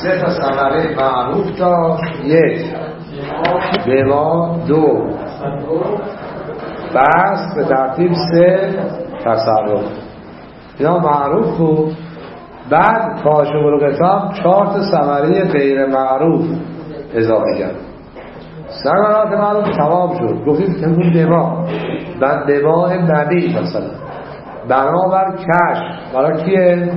سه تا ثمره معروف داشت. یک دوا، دو بس، به ترتیب سه تصرف. اینا معروف بود. بعد کاشف الغطا 4 تا ثمره غیر معروف اضافه کرد. ثمرات معروف تمام شد. گفتیم که اون دوا، بعد دوا نبی مثلا بنابر کشف برای کیه؟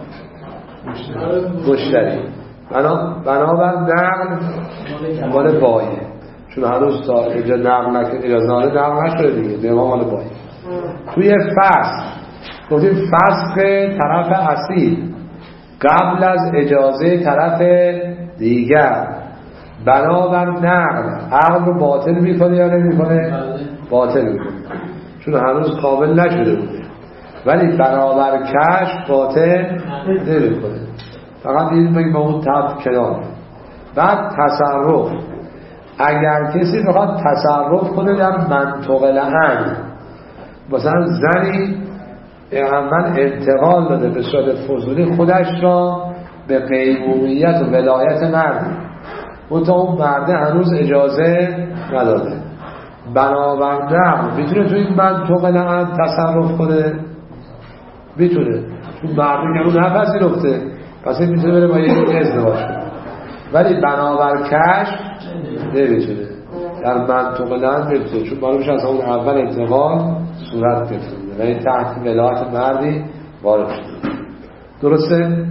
مشتری. بنابر نقل مال بایه، چون هنوز تا اینجا اجازه نقل نشده دیگه، دوا مال بایه. توی فسخ گفتیم فسخ طرف اصیل قبل از اجازه طرف دیگر بنابر نقل عقل رو باطل میکنه یا نمیکنه؟ باطل میکنه، چون هنوز کامل نشده بوده. ولی بنابر کشف باطل نمیکنه، فقط این بگیم با اون تحت کنار. بعد تصرف، اگر کسی بخواد تصرف کنه در منطقه لحن، مثلا زنی اول انتقال داده به صورت فضولی خودش را به قیمومیت و ولایت مرد، اون مرده هنوز اجازه نداده، بنابر نقل میتونه تو این منطقه لحن تصرف کنه؟ میتونه، چون مرده که اون نپذیرفته، پس این میتونه بره با یه ازدواج کنه. ولی بنابر کشف نمیتونه، در منطقه لحن نمیتونه، چون معلومش از اون اول انتقال صورت گرفته و این تحت ولایت مردی وارد شده. درسته؟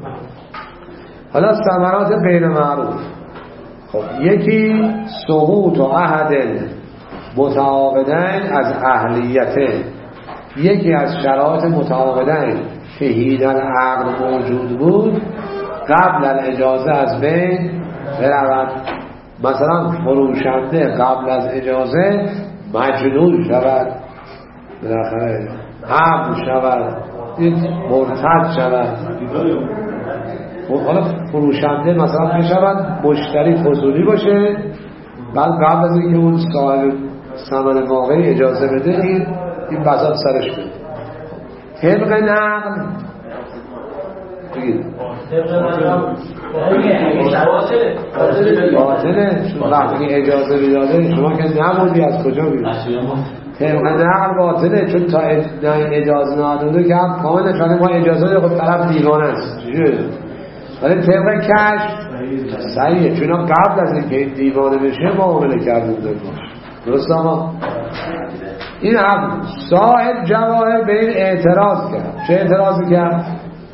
حالا ثمرات غیر معروف. خب یکی سقوط و عهد متعاقدین از اهلیته، یکی از شرایط متعاقدین که حین العقد موجود بود قبل الاجازه از بین برود. مثلا فروشنده قبل از اجازه مجنون شود، بالاخره عقد شود، مرتد شود. حالا فروشنده مثلا میشود مشتری فضولی باشه، بعد قبل از اینکه اون صاحب ثمن واقعی اجازه بده این بساط سرش بده. طبق نقل بگید باطله، چون وقتی اجازه بیداده شما که نبودی از کجا بیدید؟ طبق نقل باطله، چون تا اجازه نداده که هم کامل نشانه ما اجازه ده خود طرف دیوانه است. ولی طبق کشف صحیحه، چون قبل از اینکه این دیوانه بشه معامله کرده بوده باشه. درست آقا؟ این هم صاحب جواهر به این اعتراض کرد. چه اعتراضی کرد؟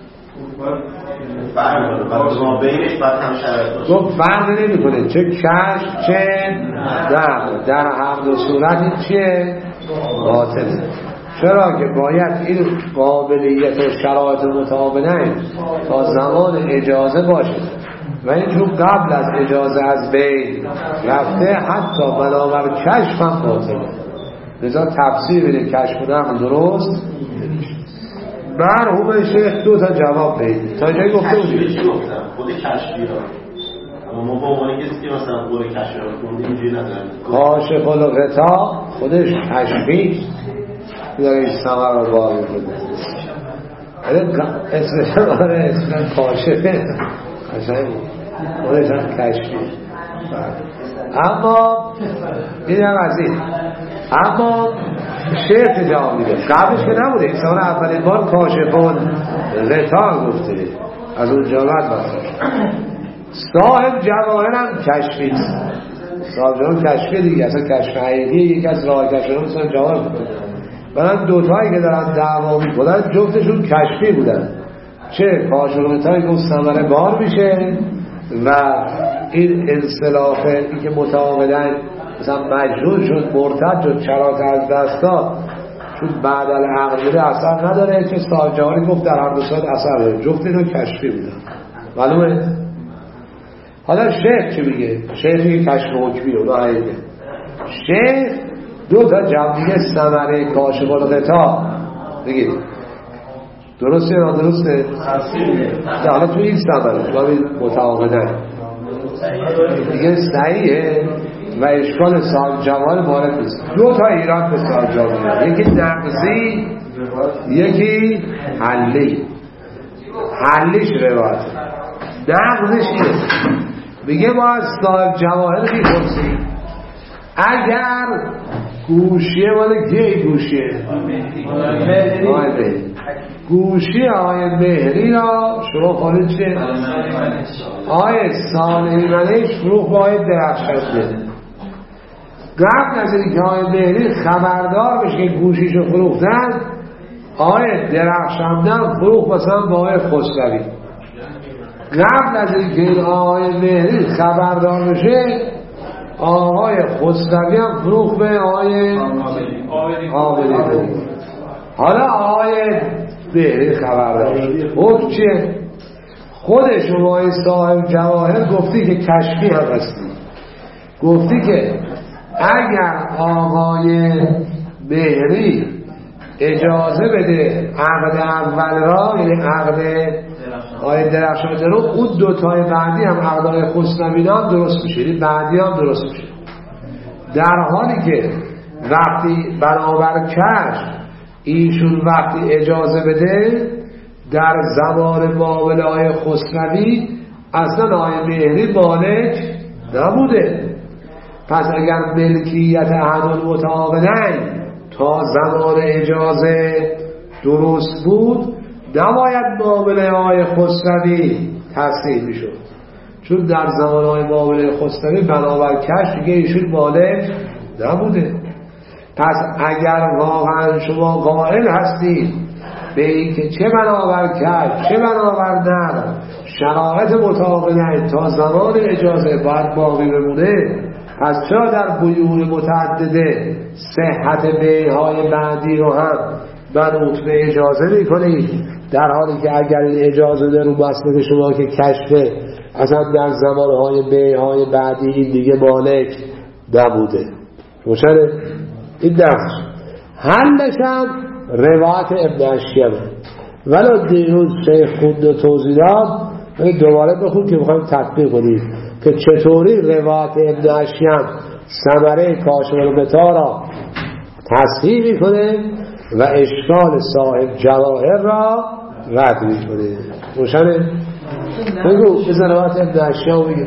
گفت فرق نمی کنه چه کشف چه در هر دو صورت این چیه؟ باطله. چرا که باید این قابلیت و شرایط متعاقدین تا زمان اجازه باشه و این چون قبل از اجازه از بین رفته حتی بنابر کشف هم باطله. لذا تفسیر بده کشف و نقل درست مرحوم شیخ 2 تا جواب بید تا جایی گفته بودی خود کشفی را اما ما با عنوانی کسی که مثلا قول کشفی را کنده اینجوری ندارم. کاشف الغطا خودش کشفی داره این ثمر رو باقی بده، اسم کاشفه قشنگ خودش هم کشفی. اما این هم از این. اما شیخ جواب میده قبلش که نبوده، انسان اولین بار کاشفون غطا گفته، از اونجا بعد بساش صاحب جواهر هم کشفی، صاحب جواهر کشفی دیگه، اصلا کشف حقیقی یکی از راه کشفی مثلا جواهر بوده. برای دوتایی که دارن دعوا میکنن جفتشون کشفی بودن، چه کاشف غطایی که ثمره بار میشه و این انصلاف این که متعاقدن مثلا مجنون شد مرتد شد شرایط از دست داد، چون بعد العقد بوده اثر نداره، چه صاحب جواهر گفت در هر دو صورت اثر داره. جفت اینا کشفی بودن. معلومه؟ حالا شیخ چی میگه؟ شیخ میگه کشف حکمی اونا حقیقه. شیخ 2 تا جمعیه ثمره کاشف الغطا بگید درسته یا درسته؟ حالا توی این ثمره متعاقدن دیگه صحیحه و اشکال صاحب جواهر وارد نیست. 2 تا ایران به صاحب جواهر، یکی نقضی یکی حلی. حلیش روایت نقضش اینه میگه ما از صاحب جواهر میپرسیم اگر گوشیه مال کی گوشیه؟ گوشی آقای مهری را شما خواهید چه؟ آقای صالحی ملک فروخ با آقای درخشنده. قبل از اینکه آقای مهری خبردار بشه که گوشیشو فروختن آقای درخشنده فروخ مثلا با آقای خسروی. قبل از اینکه آقای مهری خبردار بشه آقای خسروی هم فروخ به آقای عابدی. حالا آقای مهری خبردار شد حکم چیه؟ خود شما صاحب جواهر گفتی که کشفی هم هستی، گفتی که اگر آقای مهری اجازه بده عقد اول را یعنی عقد آقای درخشنده رو اون دوتای بعدی هم عقد آقای خسروی هم درست میشه، یعنی بعدی هم درست میشه. در حالی که وقتی بنابر کشف ایشون وقتی اجازه بده در زمان معامله آقای خسروی اصلا آقای مهری مالک نبوده. پس اگر ملکیت احد المتعاقدین تا زمان اجازه درست بود نباید معامله آقای خسروی تصحیح میشد، چون در زمان آقای معامله خسروی بنابر کشف دیگه ایشون مالک نبوده. پس اگر واقعا شما قائل هستید به این که چه بنابر کشف چه بنابر نقل شرایط متعاقدین تا زمان اجازه باید باقی بمونه، پس چرا در بیوع متعدده صحت بیع‌های بعدی رو هم منوط به اجازه میکنید، در حالی که اگر این اجازه در رو مسئله شما که کشفه اصلا در زمانهای بیع‌های بعدی این دیگه مالک نبوده. روشنه؟ این درس حلش هم روایت ابن اشیمه. ولی دیروز شیخ خوند و توضیح داد، دوباره بخون که بخوایم تطبیق کنیم که چطوری روایت ابن اشیم ثمره کاشف الغطا را تصحیح میکنه و اشکال صاحب جواهر را رد میکنه. روشنه؟ بگو بزن روایت ابن اشیم بگیر.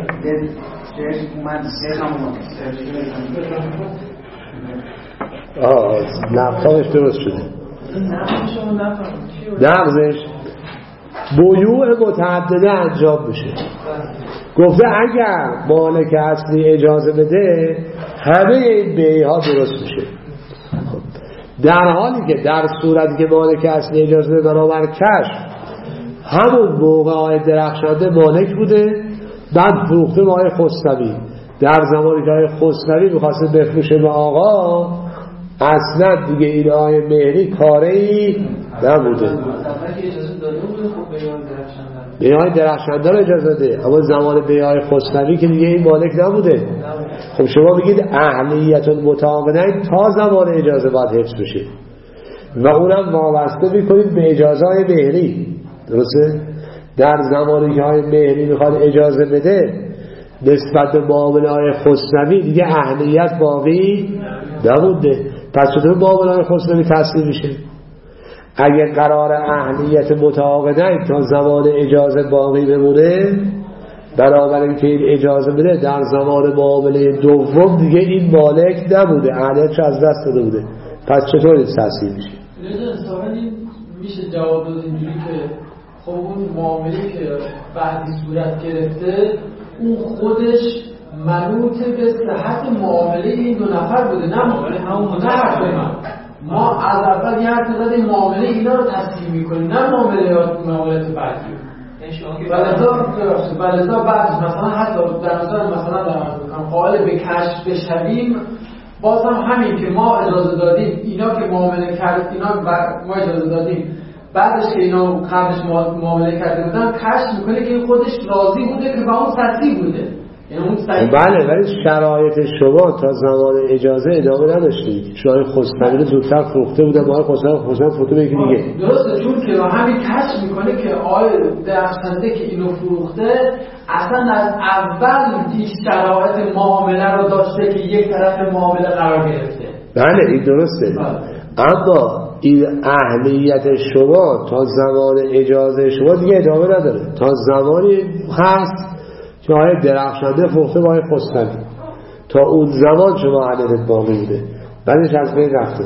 نقصش درست شده. نقصش بیوع متعدده انجام میشه. گفته اگر مالک اصلی اجازه بده همه این بیع‌ها درست میشه. در حالی که در صورتی که مالک اصلی اجازه بده بنابر کشف همون موقع آقای درخشنده مالک بوده، بعد فروخته به آقای خسروی. در زمانی که آقای خسروی میخواسته بفروشه به آقا اصلا دیگه این آقای مهری کاری نبوده. بیعای درخشنده رو اجازه ده، اما زمان بیعای خسروی که دیگه این مالک نبوده. خب شما بگید اهلیت المتعاقدین تا زمان اجازه باید حفظ بشه و اونم وابسته میکنید به اجازه های مهری. درسته؟ در زمانی که های مهری میخواد اجازه بده نسبت به معامله های خسروی دیگه اهلیت باقی نبوده. پس چطور معامله های خسروی تصحیح میشه؟ اگه قرار اهلیت متعاقدین تا زمان اجازه باقی بمونه، بنابراین که این اجازه بده در زمان معامله دوم دیگه این مالک نبوده، اهلیتش از دست داده بوده. پس چطور این تصحیح میشه؟ میشه جواب داد اینجوری که خب اون معامله که بعدی صورت گرفته اون خودش منوط به صحت معامله این دو نفر بوده، نه معامله همون حرف من. ما از اول یه حرف زدیم معامله اینا رو تصحیح میکنیم، نه معاملات بعدی. ولذا بعد مثلا حتی در نظر مثلا قائل به کشف بشویم، باز هم همین که ما اجازه دادیم اینا که معامله کرد، اینا ما اجازه دادیم بعدش که اینا قبلش معامله کرده بودن کشف میکنه که خودش راضی بوده که با اون سطحی بوده. بله، ولی شرایط شما تا زمان اجازه ادامه نداشتید. شما خسروی رو زودتر فروخته بودن، ما خسروی فروخته بگید دیگه. درسته، چون که همین کشف میکنه که آقای درخشنده که اینو فروخته اصلا از اول این شرایط معامله رو داشته که یک طرف معامله قرار گرفته. بله این درسته. اما این اهلیت شما تا زمان اجازه شما دیگه ادامه نداره. تا زمانی هست که آقای درخشنده فروخته با آقای خسروی، تا اون زمان شما اهلیت باقی بوده، بعدش از بین رفته.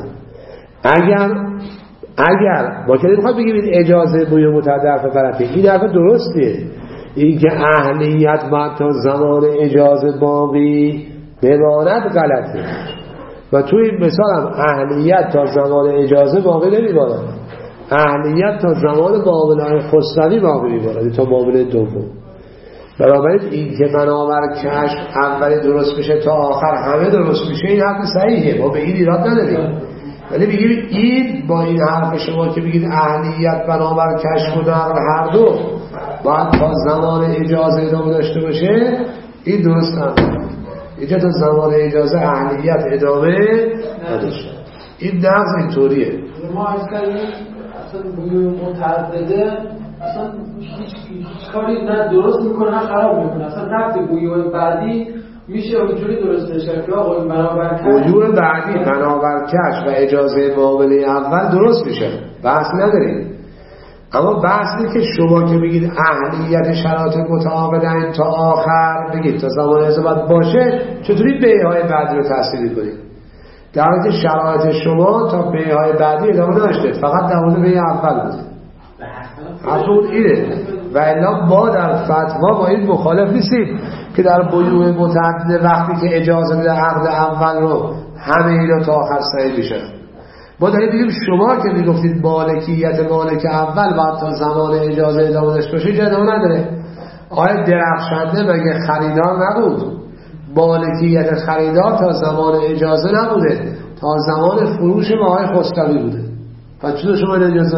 اگر ما که نمیخواد بگیم این اجازه بوی متعدی حرف فرقی، این حرف درستیه، این که اهلیت باید تا زمان اجازه باقی بماند غلطه. و توی این مثال هم اهلیت تا زمان اجازه باقی نمیماند، اهلیت تا زمان معامله خسروی باقی میماند، تا معامله دوم. بنابراین این که منابر کشف اولی درست میشه تا آخر همه درست میشه، این حرف صحیحه، ما به این ایراد نداریم. ولی بگیم این با این حرف شما که بگید اهلیت بنابر کشف و در هر دو باید تا زمان اجازه ادامه داشته باشه، این درست نداره. اینجا تا زمان اجازه اهلیت ادامه نداشته. این نقض اینطوریه. ما از کردیم اصلا بوی متعدده اصلا هیچ کاری نه درست میکنه نه خراب میکنه، اصلا رفت بوی بعدی میشه اونجوری درست نشه که آقا بنابر بوی بعدی بنابر کشف و اجازه معامله اول درست میشه، بحث نداریم. اما بحثی که شما که بگید اهلیت شرایط متعاقدین تا آخر بگید تا زمان اجازه باشه، چطوری بیعهای بعدی رو تأثیر کنید؟ در حالی که شرایط شما تا بیعهای بعدی ادامه داشته، فقط در مورد بیع اول بوده. اصول اینه. و الا ما در فتوا با این مخالف نیستیم که در بیوع متعدد وقتی که اجازه میده عقد اول رو همه اینا تا آخر صحیح میشه. ما داریم بگیم شما که میگفتید مالکیت مالک اول بعد تا زمان اجازه ادامه داشته باشه، اینجا ادامه نداره. آیا درخشنده مگه خریدار نبود؟ مالکیت خریدار تا زمان اجازه نبوده، تا زمان فروش ماهای خسروی بوده. پس چطور شما اجازه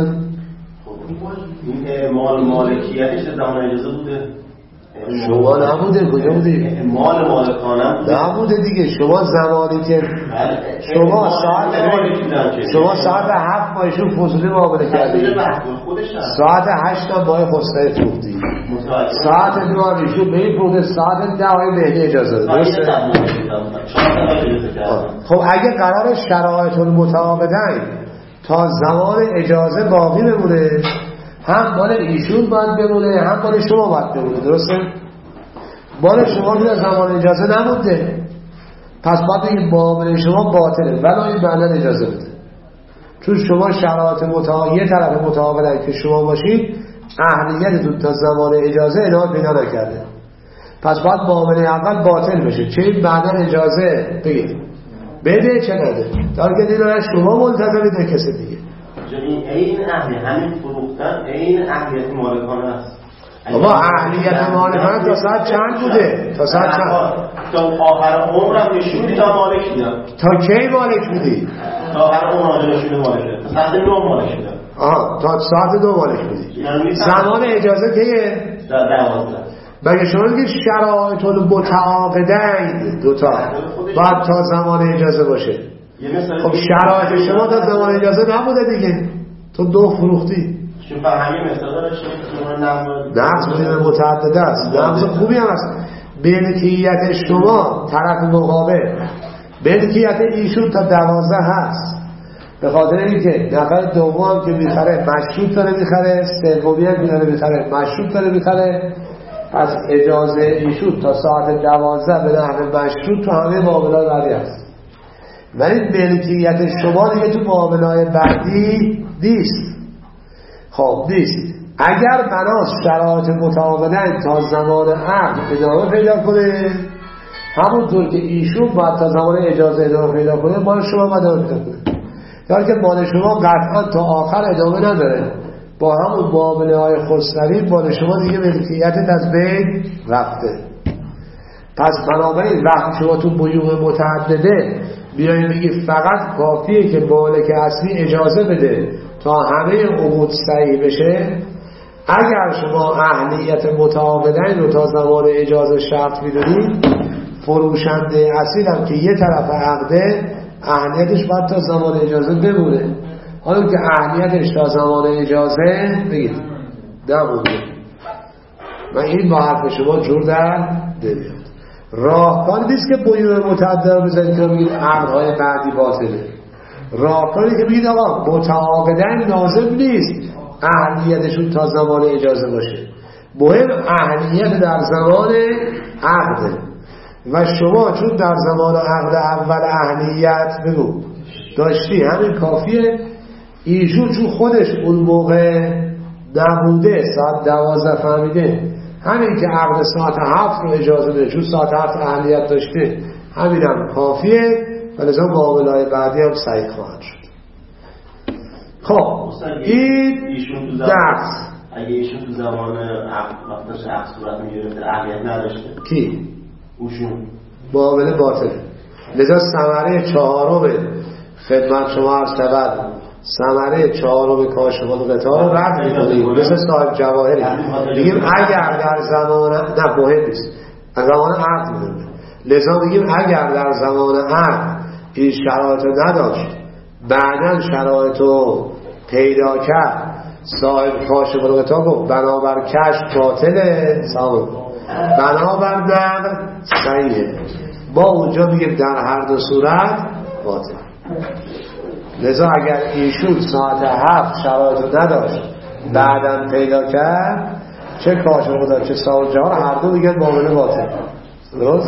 این مالکیتش زمان اجازه بوده؟ شما نبوده، کجا بوده؟ مالکانه نبوده دیگه. شما زمانی که شما ساعت 7 با ایشون فضولی معامله کردید، ساعت 8 با خسروی فروختی، ساعت 2 ایشون به این فروخته، ساعت 10 مهدی اجازه داد. خب اگه قرار شرایط المتعاقدین تا زمان اجازه باقی بمونه، هم مال ایشون باید بمونه هم مال شما باید بمونه، درسته؟ مال شما که زمان اجازه نبوده، پس باید بگید معامله شما باطله ولی این بعداً اجازه بده، چون شما شرایط یه طرف متعاقدین که شما باشید اهلیتتون تا زمان اجازه ادامه پیدا نکرده، پس باید معامله اول باطل بشه، چه این بعداً اجازه بگید بده چه نده، در که دیدن شما ملتزمید به کسی دیگه. این همین فروختن این اهلیت مالکانه است. بابا اهلیت مالکانه تا ساعت چند بوده؟ تا ساعت چند؟ تا آخر عمرم نشونی تا مالک بودم. تا کی مالک بودی؟ تا آخر عمرم نشونی مالک بودم. تا ساعت 2 مالک بودم. تا ساعت 2 مالک بودی. زمان اجازه کیه؟ 12. مگه شما میگید شرایط المتعاقدین دوتا بعد تا زمان اجازه باشه. خب شرایط شما تا زمان اجازه نبوده دیگه، تو 2 فروختی. چون همین مثلا داشتیم نقض بوده متعدد است، نقض خوبی هم است. ملکیت شما طرف مقابل، ملکیت ایشون تا 12 هست، به خاطر اینکه نفر دوم که میخره مشروط داره میخره، سومی هم که داره میخره مشروط داره میخره، از اجازه ایشون تا ساعت 12 به نحو مشروط تو همه معاملات بعدی هست. ولی ملکیت شما دیگه تو معاملات بعدی نیست. خب نیست. اگر بناس شرایط متعاقدین تا زمان عقد ادامه پیدا کنه، همونطور که ایشون باید تا زمان اجازه ادامه پیدا کنه، مال شما باید ادامه پیدا کنه. یعنی که مال شما قطعا تا آخر ادامه نداره، با همون معامله های خسروی مال شما دیگه ملکیتت از بین رفته. پس بنابراین وقتی شما تو بیوع متعدده بیایید بگید فقط کافیه که مالک اصلی اجازه بده تا همه عقود صحیح بشه، اگر شما اهلیت متعاقدین رو تا زمان اجازه شرط میدونید، فروشنده اصیل هم که یه طرف عقده اهلیتش باید تا زمان اجازه بمونه، حالا که اهلیتش تا زمان اجازه بگید نمونده و این با حرف شما جور در نمیاد. راهکار نیست که بیوع متعدد رو بزنید که بگید عقدهای بعدی باطله. راهکاری که بگید آقا متعاقدن لازم نیست اهلیتشون تا زمان اجازه باشه، مهم اهلیت در زمان عقده و شما چون در زمان عقد اول اهلیت بگو داشتی همین کافیه. ایشون چون خودش اون موقع نبوده ساعت 12 فهمیده همین که عقد ساعت 7 رو اجازه بده چون ساعت 7 اهلیت داشته همین هم کافیه و لذا معامله‌های بعدی هم صحیح خواهد شد. خب این درس اگه ایشون تو زمان عقد وقتش عقد صورت میگرفته اهلیت نداشته کی؟ اوشون معامله باطله. لذا ثمره چهارم خدمت شما عرض شود ثمره چهارم کاشف الغطا رو رد می‌کنیم مثل صاحب جواهری میگیم اگر در زمان نه مهم نیست از زمان عقد می‌کنیم. لذا میگیم اگر در زمان عقد این شرایط رو نداشت بعداً شرایط رو پیدا کرد صاحب کاشف الغطا گفت بنابر کشف باطله بنابر نقل صحیحه. ما اونجا میگیم در هر دو صورت باطل. لذا اگر ایشون ساعت 7 شرایط رو نداشت بعداً پیدا کرد چه کاشف الغطا چه صاحب جهان هر دو میگن معامله باطل. درست؟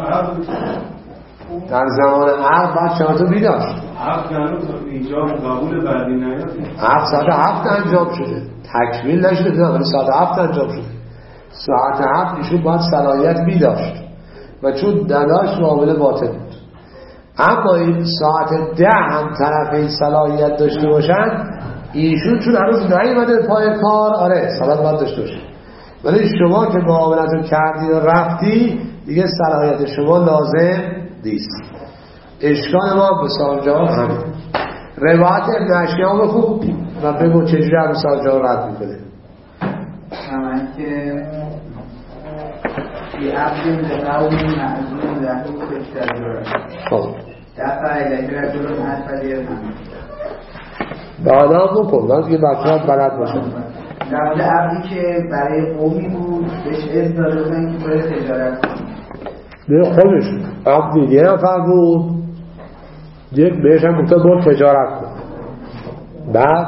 در زمان عقد بعد شرایط رو میداشت عقد اینجا قبول بعدی نیاد عقد ساعت 7 انجام شده تکمیل نشده ولی ساعت 7 انجام شده ساعت 7 ایشون باید صلاحیت میداشت و چون نداشت معامله باطل بود. اما این ساعت 10 هم طرف این صلاحیت داشته باشن ایشون چون هنوز نیومده پای کار آره صلاحیت باید داشته باشه ولی شما که معاملت رو کردی و رفتی دیگه صلاحیت شما لازم نیست. اشکال ما به سانجان همین روایت ابن اشیاء بخون و بگو چجوری هم سانجان رد میکنه. همین که بی عبد لقوم معزون لحو فکتر خب دفع الهی رجل حسدی همین بعدا بکن من دیگه بطرات بلد باشم. در مورد عبدی که برای قومی بود بهش اذن داده بودن که باید تجارت کنید به خودش عبدی یه نفر بود یک بهش هم گفته بود تجارت کن بعد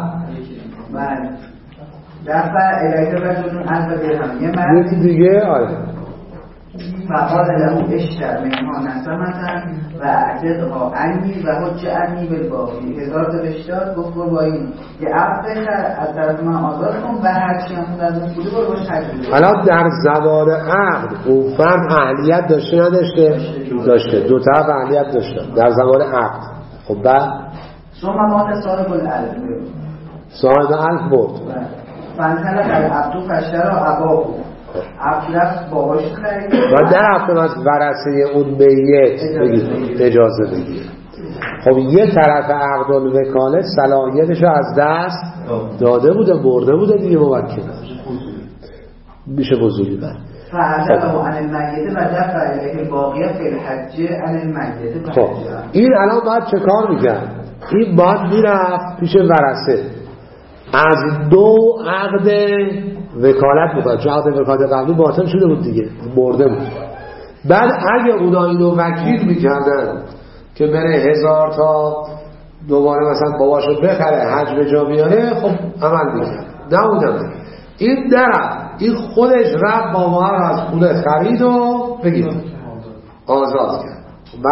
دفع الهی رجل حسدی همین یکی دیگه آره فقال له اشتر منها نسمتن و اعتقها عنی و حج عنی بالباقی 1000 تا بشتاد گفت با این یه عبد از طرف من آزاد کن و هرچی هم در اون بوده برو باش حج. حالا در زمان عقد اون فرد اهلیت داشته نداشته؟ داشته دو طرف اهلیت داشته در زمان عقد. خب بعد ثم مات صاحب الالف صاحب الف برد فانطلق العبد فاشترى اباه عبد رفت باباش خرید و نرفتم از ورثه اون میت اجازه بگیر. خب یه طرف عقد الوکاله صلاحیتش رو از دست داده بوده برده بوده دیگه موکل میشه بزرگی بر فعدقه عن المیت و دفع الیه باقیه فی الحج عن المیت. خب این الان باید چه کار میکرد؟ این باید میرفت پیش ورثه از دو عقد وکالت میکنه چون عقد وکالت قبلی باطل شده بود دیگه برده بود. بعد اگه اونا اینو وکیل میکردن که بره 1000 تا دوباره مثلا باباشو بخره حج به جا بیاره خب عمل میکرد نبودم. این درم این خودش رفت بابا رو از پول خرید و بگیر آزاد کرد.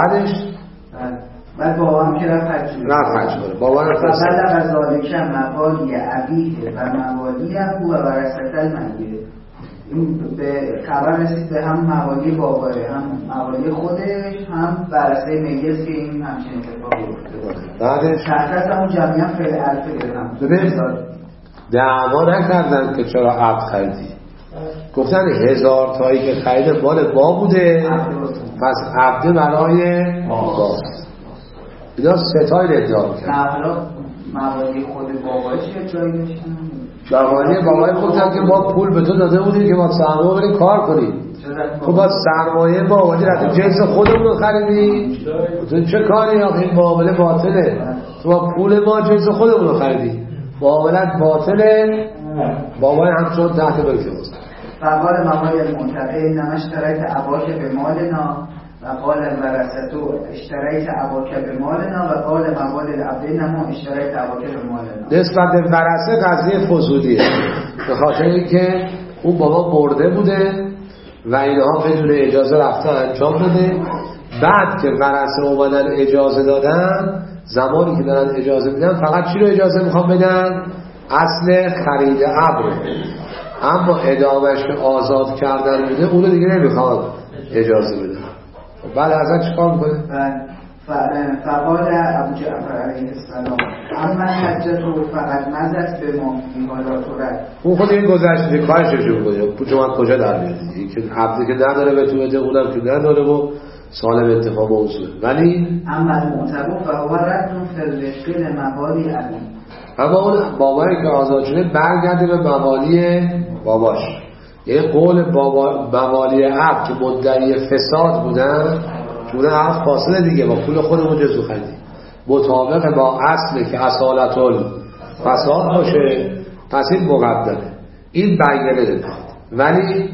بعد بابا هم که رفت حج کنه بابا رو فرستاد از ذالک موالی ابیه و موالی ابو و ورثه المنگه. این به خبر رسید به هم موالی بابا هم موالی خودش هم ورثه میت که این همچین اتفاقی افتاده. بعدش شخص همون جمعی هم خیلی الفه گرم ببین دعوا نکردن که چرا عبد خریدی گفتن 1000 تایی که خریده مال با بوده پس عبد برای باست. اینا ستایل ادعا کرد. حالا موالی خود بابایش جایی داشتن موالی بابای گفتن که ما پول به تو داده بودیم که ما سرمایه بریم کار کنیم. خب با سرمایه موالی رفت جنس خودمون رو خریدی تو چه کاری آخه این معامله باطله تو با پول ما جنس خودمون رو خریدی معاملت باطله. بابای همچون تحت بیت بود فقال موالی المنتقه نمشترک عباک به مالنا و قال الورثه اشتریت اباک به مالنا و قال موال العبد انما اشتریت اباک به مالنا. نسبت به ورثه قضیه فضولیه، به خاطر اینکه اون بابا مرده بوده و اینها بدون اجازه رفته انجام داده. بعد که ورثه اومدن اجازه دادن، زمانی که دارن اجازه میدن فقط چی رو اجازه میخوام بدن؟ اصل خرید عبد. اما ادامهش که آزاد کردن بوده اونو دیگه نمیخواد اجازه بده. بله ازت چیکار میکنه؟ فقال ابو جعفر علیه السلام اما حجتو فقط مزد به ما میمالاتورد. اون خود این گذشته کارش شروع کنه چون من کجا در میاد این که عبدی که نداره به تو بده، اونم که نداره و سالم اتفاق موضوع. ولی اما المعتبر فهو رد فی الرشد موالی ابی، اما اون بابایی که آزاد شده برگرده به موالی باباش. یه قول موالی عبد که مدعی فساد بودن چون عقد فاسده دیگه با پول خودمون جزو خریدیم مطابق با اصل که اصالت فساد باشه، پس این مقدمه، این بینه داده. ولی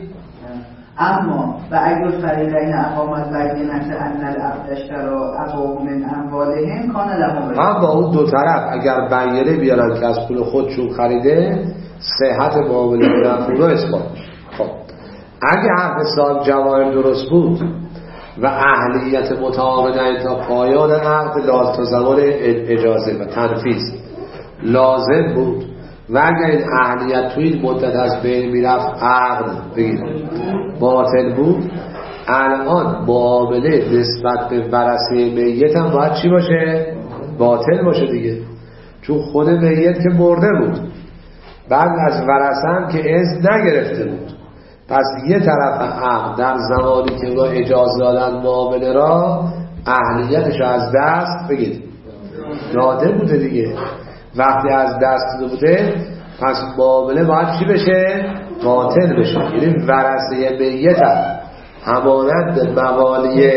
اما و اگر فریقین اقامت بینت ان العبد اشترا ابوه من اموالهم کان لهم. هم با اون دو طرف اگر بینه بیارن که از پول خودشون خریده، صحت معامله بودن رو اثبات. خب اگه حرف صاحب جواهر درست بود و اهلیت متعاقدین تا پایان عقد تا زمان اجازه و تنفیذ لازم بود و اگر این اهلیت توی این مدت از بین میرفت عقد بگیر باطل بود، الان معامله نسبت به ورثه میت هم باید چی باشه؟ باطل باشه دیگه، چون خود میت که مرده بود، بعد از ورثه هم که اذن نگرفته بود. پس یه طرف عقد در زمانی که با اجازه دادن معامله را اهلیتش از دست بگید داده بوده دیگه. وقتی از دست داده بوده پس معامله باید چی بشه؟ باطل بشه. یعنی ورثه میت همانند موالی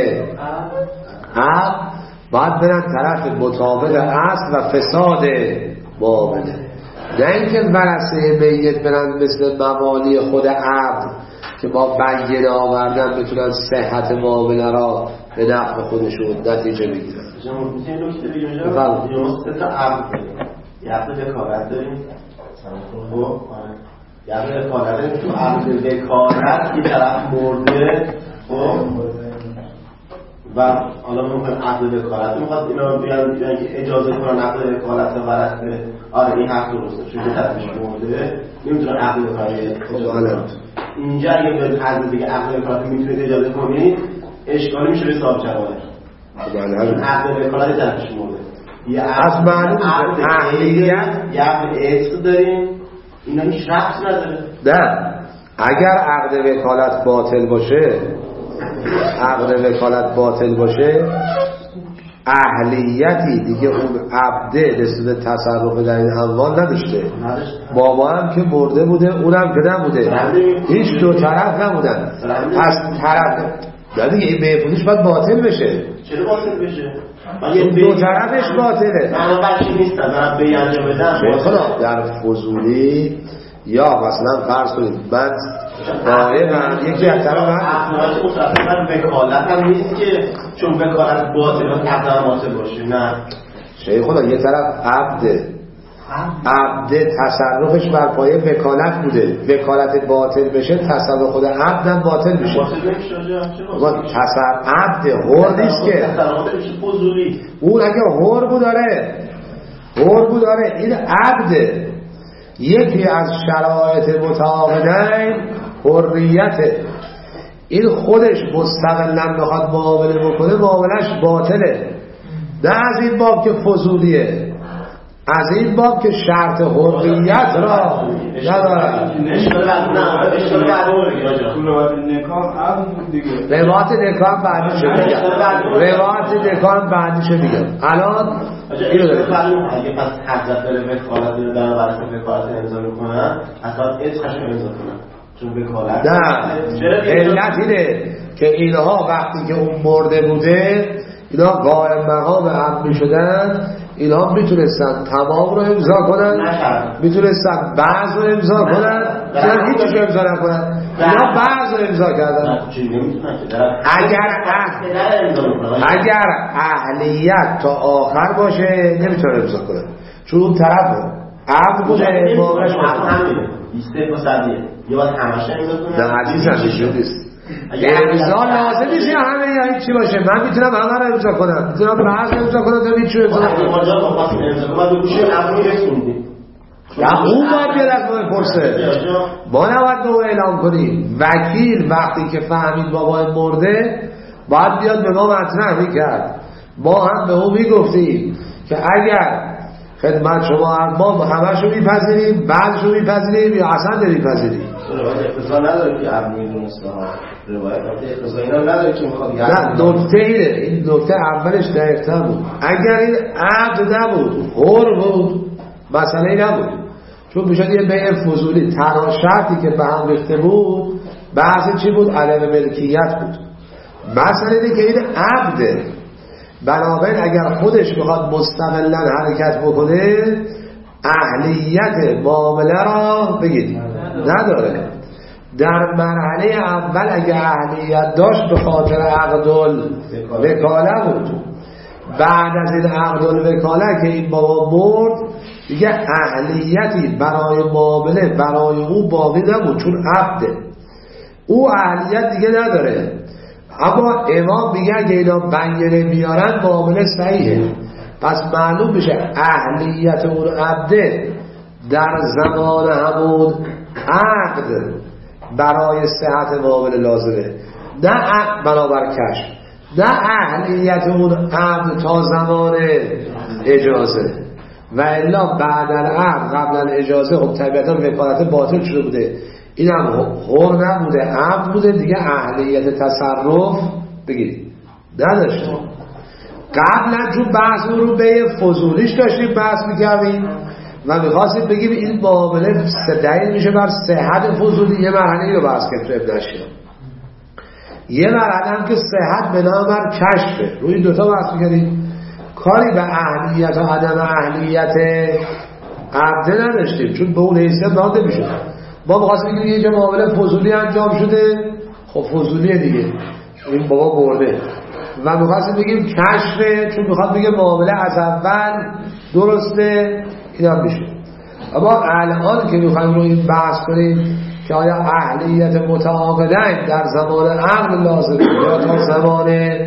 عقد باید برن طرف مطابق اصل و فساد معامله، نه اینکه ورثه میت برن مثل موالی خود عبد که با بینه آوردن بتونن صحت معامله را به نفع خودشون نتیجه بگیرن. میتونیم نکته بگیم جا سه تا عبد داریم، یه عبد وکالت داریم، خب یه عبد وکالت داریم. تو عبد وکالت یه طرف مرده، خب و حالا ممکن عقد وکالت میخواد اینا بیان که اجازه کنن عقد وکالت و ورثه. آره این حق درسته چون یه طرفش مرده نمیتونن عقد وکالت اجازه کنن. اینجا اگه به حد دیگه عقد وکالت میتونید اجازه کنید اشکالی میشه به صاحب جواهر. عقد وکالت طرفش مرده یه از معلوم اهلیت یه عقد عتق داریم، اینا هیچ ربطی نداره. نه اگر عقد وکالت باطل باشه، عقد وکالت باطل باشه اهلیتی دیگه اون عبده نسبت تصرف در این اموال نداشته. بابا هم که مرده بوده اونم که نبوده، هیچ دو طرف نبودن. پس طرف دیگه این بهبودیش باید باطل بشه. چرا باطل بشه؟ دو طرفش باطله. من بچه نیستم من به انجام بدم خدا در فضولی یا مثلا فرض کنید من یکی از طرف من وکالت هم نیست که چون وکالت باطل و عقد باطل باشه. نه شیخ خدا یه طرف عبد تصرفش بر پایه وکالت بوده، وکالت باطل بشه تصرف خود عبد هم باطل بشه. عبد حر نیست که اون اگه حر بود داره این عبده. یکی از شرایط متعاقدین حریته، این خودش مستقلا بخواد معامله بکنه معاملش باطله، نه از این باب که فضولیه، از این باب که شرط حریت را نداره. روایت نکاح بعدیشه میگم. الان اینو داریم اگه پس حضرت داره وکالت داره در برای وکالت امضا میکنن اصلا عتقش رو امضا کنن چون وکالت نه. علت اینه که اینها وقتی که اون مرده بوده اینا قائم مقام عبد میشدن، اینها میتونستن تمام رو امضا کنن، میتونستن بعض رو امضا کنن، میتونن هیچ چیز امضا نکنن. اینا بعض رو امضا کردن. اگر اهلیت تا آخر باشه نمیتونه امضا کنه، چون اون طرف عقد بوده معاملش همینه 20% یه باید همش امضا کنه. نه عزیزم اینجوری نیست. امضا لازم نیست همه یا هیچ چی باشه. من میتونم همه رو امضا کنم، میتونم بعض امضا کنم تا هیچ چی امضا کنم. ما جا با خواستیم امضا کنم باید گوشه عقلی رسوندیم. اون باید بیاد از ما بپرسه. ما نباید به او اعلام کنیم. وکیل وقتی که فهمید بابا مرده باید بیاد به ما مطرح میکرد. ما هم به او میگفتیم که اگر خدمت شما ما همشو میپذیریم، بعدشو میپذیریم یا اصلا نمیپذیریم. روایت اقتضا نداره که عبد میدونسته ها. روایت اقتضا اینا نداره که میخواد نه نکته اینه، این نکته اولش دقیق‌تر بود. اگر این عبد نبود حر بود مسئله نبود، چون میشد یه بیع فضولی. تنها شرطی که به هم ریخته بود بحث چی بود؟ عدم ملکیت بود. مسئله اینه که این عبده، بنابراین اگر خودش بخواد مستقلاً حرکت بکنه اهلیت معامله را بگید نداره. در مرحله اول اگر اهلیت داشت به خاطر عقد الوکاله بود. بعد از این عقد الوکاله که این بابا مرد دیگه اهلیتی برای معامله برای او باقی نبود، چون عبده او اهلیت دیگه نداره. اما امام میگه اگه اینا بینه بیارن معامله صحیحه. پس معلوم میشه اهلیت اون عبده در زمان همون عقد برای صحت معامله لازمه، نه عقد بنابر کشف، نه اهلیت اون عبد تا زمان اجازه. و الا بعد العقد قبل الاجازه خب طبیعتا وکالت باطل شده بوده، اینم حر نبوده عبد بوده دیگه، اهلیت تصرف بگیرید نداشته. قبلا چون بحث رو به فضولیش داشتیم بحث میکردیم و میخواستیم بگیم این معامله دلیل میشه بر صحت فضولی. یه مرحله رو بحث کرد تو ابن اشیا، یه مرحله هم که صحت بنا بر کشفه. روی دوتا بحث میکردیم، کاری به اهلیت و عدم اهلیت عبده نداشتیم چون به اون حیثیت ناده میشد. ما میخواستیم بگیم یه جا معامله فضولی انجام شده، خب فضولیه دیگه این بابا برده، و میخواستیم بگیم کشفه چون میخواد بگیم معامله از اول درسته، این هم میشه. اما الان که میخوایم رو این بحث کنیم که آیا اهلیت متعاقدین در زمان عقد لازمه یا تا زمان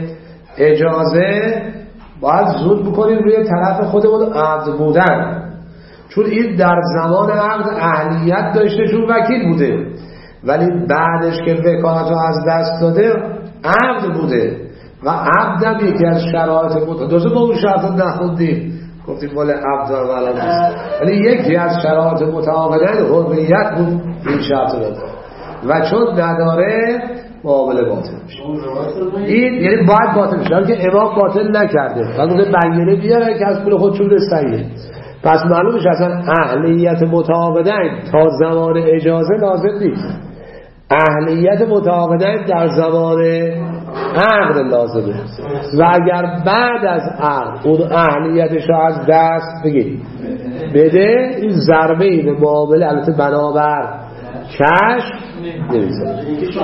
اجازه، باید زود بکنیم روی طرف خودمون عقد بودن، چون این در زمان عقد اهلیت داشته چون وکیل بوده، ولی بعدش که وکالت رو از دست داده عقد بوده و عقد هم یکی از شرایط بود. دوست با اون شرط رو نخوندیم گفتیم مال عقد و علم نیست، ولی یکی از شرایط متعاقدین حریت بود این شرط رو و چون نداره معامله باطل میشه. این یعنی باید باطل میشه که امام باطل نکرده و اون بینه بیاره که از پول خودشون رسیه. پس معلوم میشه اصلا اهلیت متعاقدین تا زمان اجازه لازم نیست، اهلیت متعاقدین در زمان عقد لازمه و اگر بعد از عقد اون اهلیتش رو از دست بده این ضربه این معامله البته بنابر کشف نمیزنه.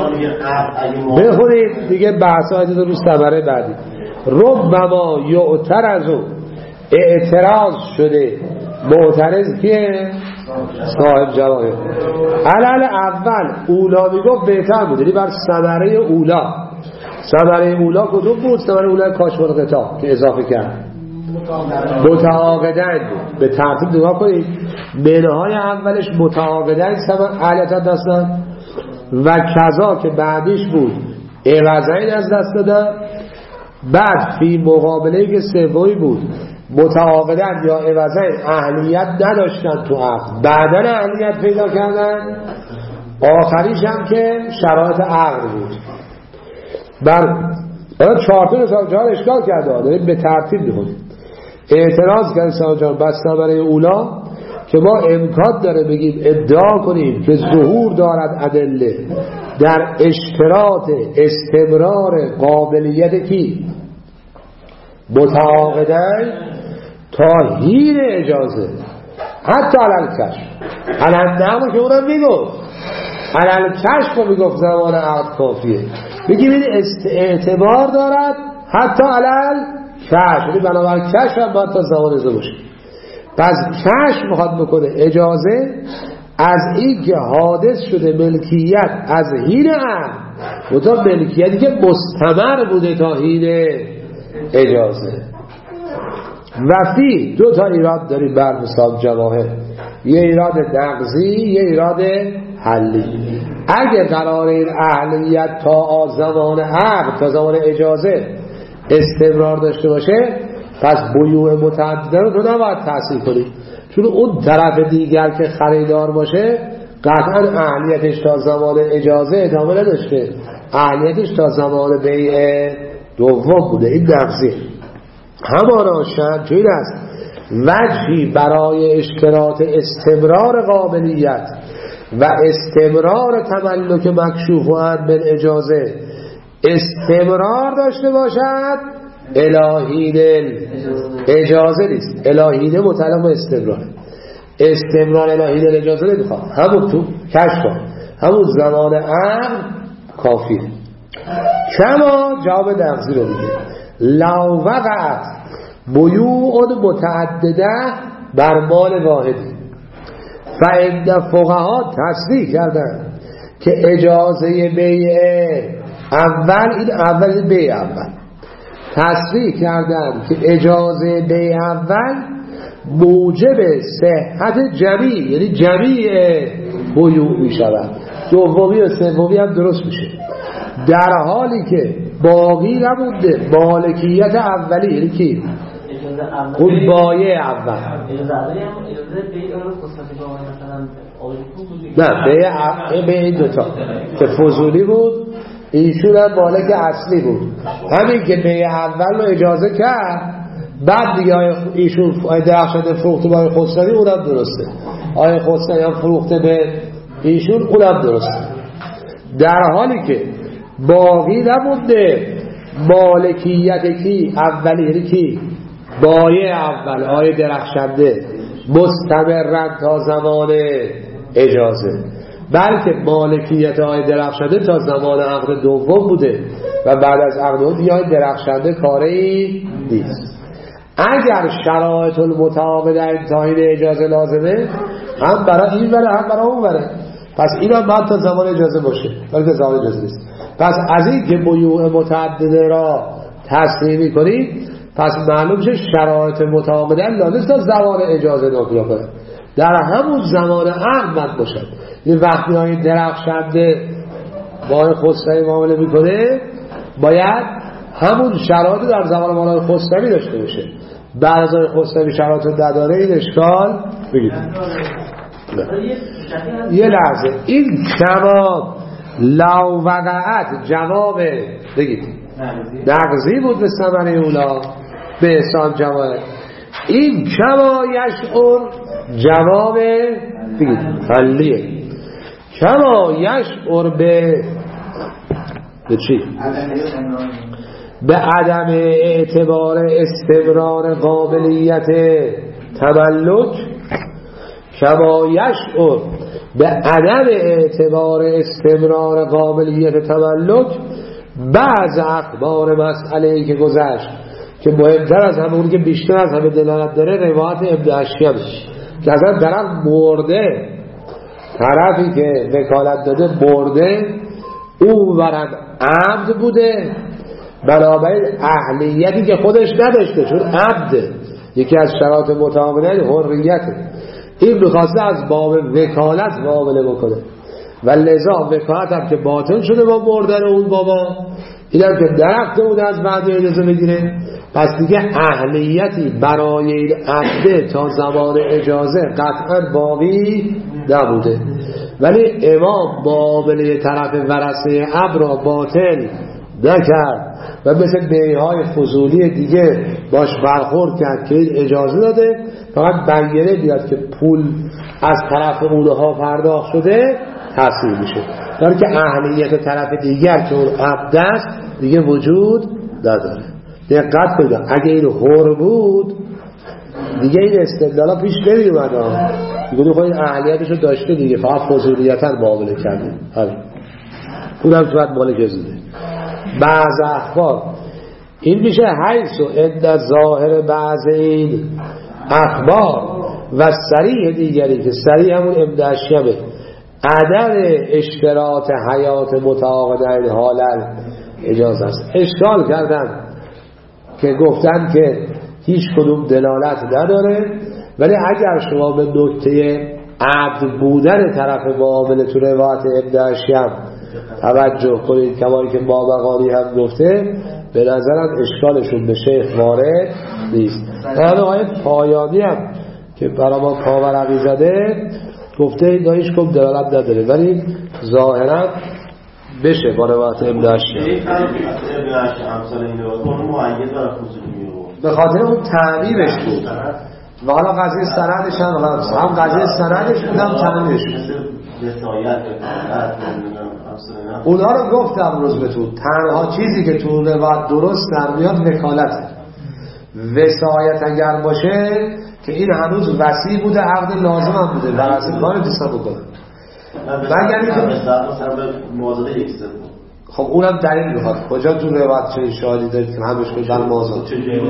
بخونید دیگه بحثایت رو ثمره بعدی. ربما یعترض اعتراض شده، معترض که صاحب جواهر علل اول اولا میگفت بهتر بود، یعنی بر ثمره اولا. ثمره اولا کدوم بود؟ ثمره اولا کاشف القطاع که اضافه کرد متعاقدین بود. به ترتیب نگاه کنید، منهای اولش متعاقدین اهلیت از دست دادن و کذا که بعدیش بود عوضین از دست دادن. بعد فی مقابله که سومی بود متعاقدین یا عوضین اهلیت نداشتن تو عقد، بعدن اهلیت پیدا کردن. آخریش هم که شرایط عقد بود. بر چارتون ساجان اشکال کرده، داریم به ترتیب میخونیم. اعتراض کرد ساجان بس ثمره اولا که ما امکان داره بگیم ادعا کنیم که ظهور دارد ادله در اشتراط استمرار قابلیت کی متعاقدین تا حین اجازه حتی علل کشف. علل نقل که اونم میگفت علل کشف رو میگفت زمان عقد کافیه. بگیم این اعتبار دارد حتی علل کشف، یعنی بنابرای کشف هم باید تا زمان ازده باشه. پس کشف میخواد بکنه اجازه از این که حادث شده ملکیت از حین عقد و تا ملکیتی که مستمر بوده تا حین اجازه. و فی دو تا ایراد داریم بر مثال جواهر، یه ایراد نقضی یه ایراد حلی. اگه قرار این اهلیت تا زمان عقد تا زمان اجازه استمرار داشته باشه پس بیوع متعدده رو تو نباید تحصیل کنی، چون اون طرف دیگر که خریدار باشه قطعا اهلیتش تا زمان اجازه ادامه نداشته، اهلیتش تا زمان بیع دوم بوده. این نقضی. همانا شرط این است وجهی برای اشتراط استمرار قابلیت و استمرار تملک مکشوف و عن من اجازه استمرار داشته باشد الهین اجازه نیست. الهین مطلق استمرار، استمرار الهین اجازه نمیخواد، همون تو کشف همون زمان عقد کافیه. کما جواب نقضی رو میگه لو وقعت بیوع متعدده بر مال واحدی فعند فقها تصریح کردن که اجازه بیع اول، این اول بیع اول تصریح کردن که اجازه بیع اول موجب صحت جمیع، یعنی جمیع بیوع می شود، دومی و سومی هم درست میشه، در حالی که باقی نمونده مالکیت اولی. یعنی کی؟ اون بایع اول. نه بیع دوتا که فضولی بود، ایشون هم مالک اصلی بود. همین که بیع اول رو اجازه کرد بعد دیگه ایشون درخشنده فروخته به آقای خسروی اونم درسته، آقای خسروی هم فروخته به ایشون اونم درسته، در حالی که باقی نمونده مالکیت کی؟ اولی. یعنی کی؟ بایع اول آقای درخشنده مستمرن تا زمان اجازه، بلکه مالکیت آقای درخشنده تا زمان عقد دوم بوده و بعد از عقد دوم آقای درخشنده کاری نیست. اگر شرایط المتعاقده انتهاین اجازه لازمه هم برای این بره هم برای اون بره، پس این هم باید تا زمان اجازه باشه ولی تا زمان اجازه نیست. پس از این که بیوع متعدده را تصریح می‌کنید پس معلوم شه شرایط متعاقده لازم تا زمان اجازه نافذ کنه، در همون زمان عقد باید باشد. این وقتی های درخشنده با خسروی معامله میکنه باید همون شرایط در زمان مال خسروی داشته باشه. بعد از خسروی شرایط نداره این اشکال بگید. یه لحظه، این کما لو وقعت جواب بگید نقضی بود به ثمره اولا به احسان جواب. این کما یشعر جواب بگید حلیه. کما یشعر به چی؟ به عدم اعتبار استمرار قابلیت تملک. کما یشعر به عدم اعتبار استمرار قابلیت تملک بعض اخبار مسئله‌ای که گذشت که مهمتر از همه اونی که بیشتر از همه دلالت داره روایت ابن اشیب که اصلا طرف مرده، طرفی که وکالت داده مرده، اون ورم عبد بوده، بنابراین اهلیتی که خودش نداشته چون عبده، یکی از شرایط متعامله حریته، این میخواسته از باب وکالت معامله بکنه و لذا وکالت هم که باطل شده با مردن اون بابا، این هم که درخت اون از بعد اجازه بگیره، پس دیگه اهلیتی برای این عبده تا زمان اجازه قطعا باقی نبوده. ولی امام معامله طرف ورثه عبد را باطل نکرد و مثل بیعهای فضولی دیگه باش برخورد کرد که این اجازه داده، فقط بینه بیاد که پول از طرف اونها پرداخت شده تصحیح میشه، در که اهلیت طرف دیگر که اون عبد است دیگه وجود نداره. دقت کنید، اگه این حر بود دیگه این استدلالا پیش نمیومد. میگه خود اهلیتشو داشته دیگه، فقط فضولیتا معامله کرده. همین اونم تو بعد مالک زده. بعض اخبار این میشه حیث و عند ظاهر بعض این اخبار و صریح دیگری که صریح همون ابداشیمه عدم اشتراط حیات متعاقدین حالا اجازه است. اشکال کردن که گفتن که هیچ کدوم دلالت نداره، ولی اگر شما به نکته عبد بودن طرف معامله تو روایت ابداشیم توجه کنید، کمایی که بابقانی هم گفته، به نظرم اشکالشون به شیخ وارد نیست. در آیه پایانی هم که برای ما پاورقی زده گفته اینا هیچ کم دلالت نداره، ولی ظاهرا بشه با روایت ابداشیم به خاطر اون تعمیمش بود و حالا قضیه سندش هم قضیه سندش بود هم تعمیمش بود. اونا رو گفتم روز بهتون، تنها چیزی که تو روایت درست در میاد وکالته. وصایت اگر باشه که این هنوز وصی بوده، عقد لازم هم بوده و اصلا کار دیستا بکنه مگر اینکه مثلا به موازنه یک سه. خب اونم دلیل میخواد. کجا تو روایت چه شاهدی دارید که همش کجا موازنه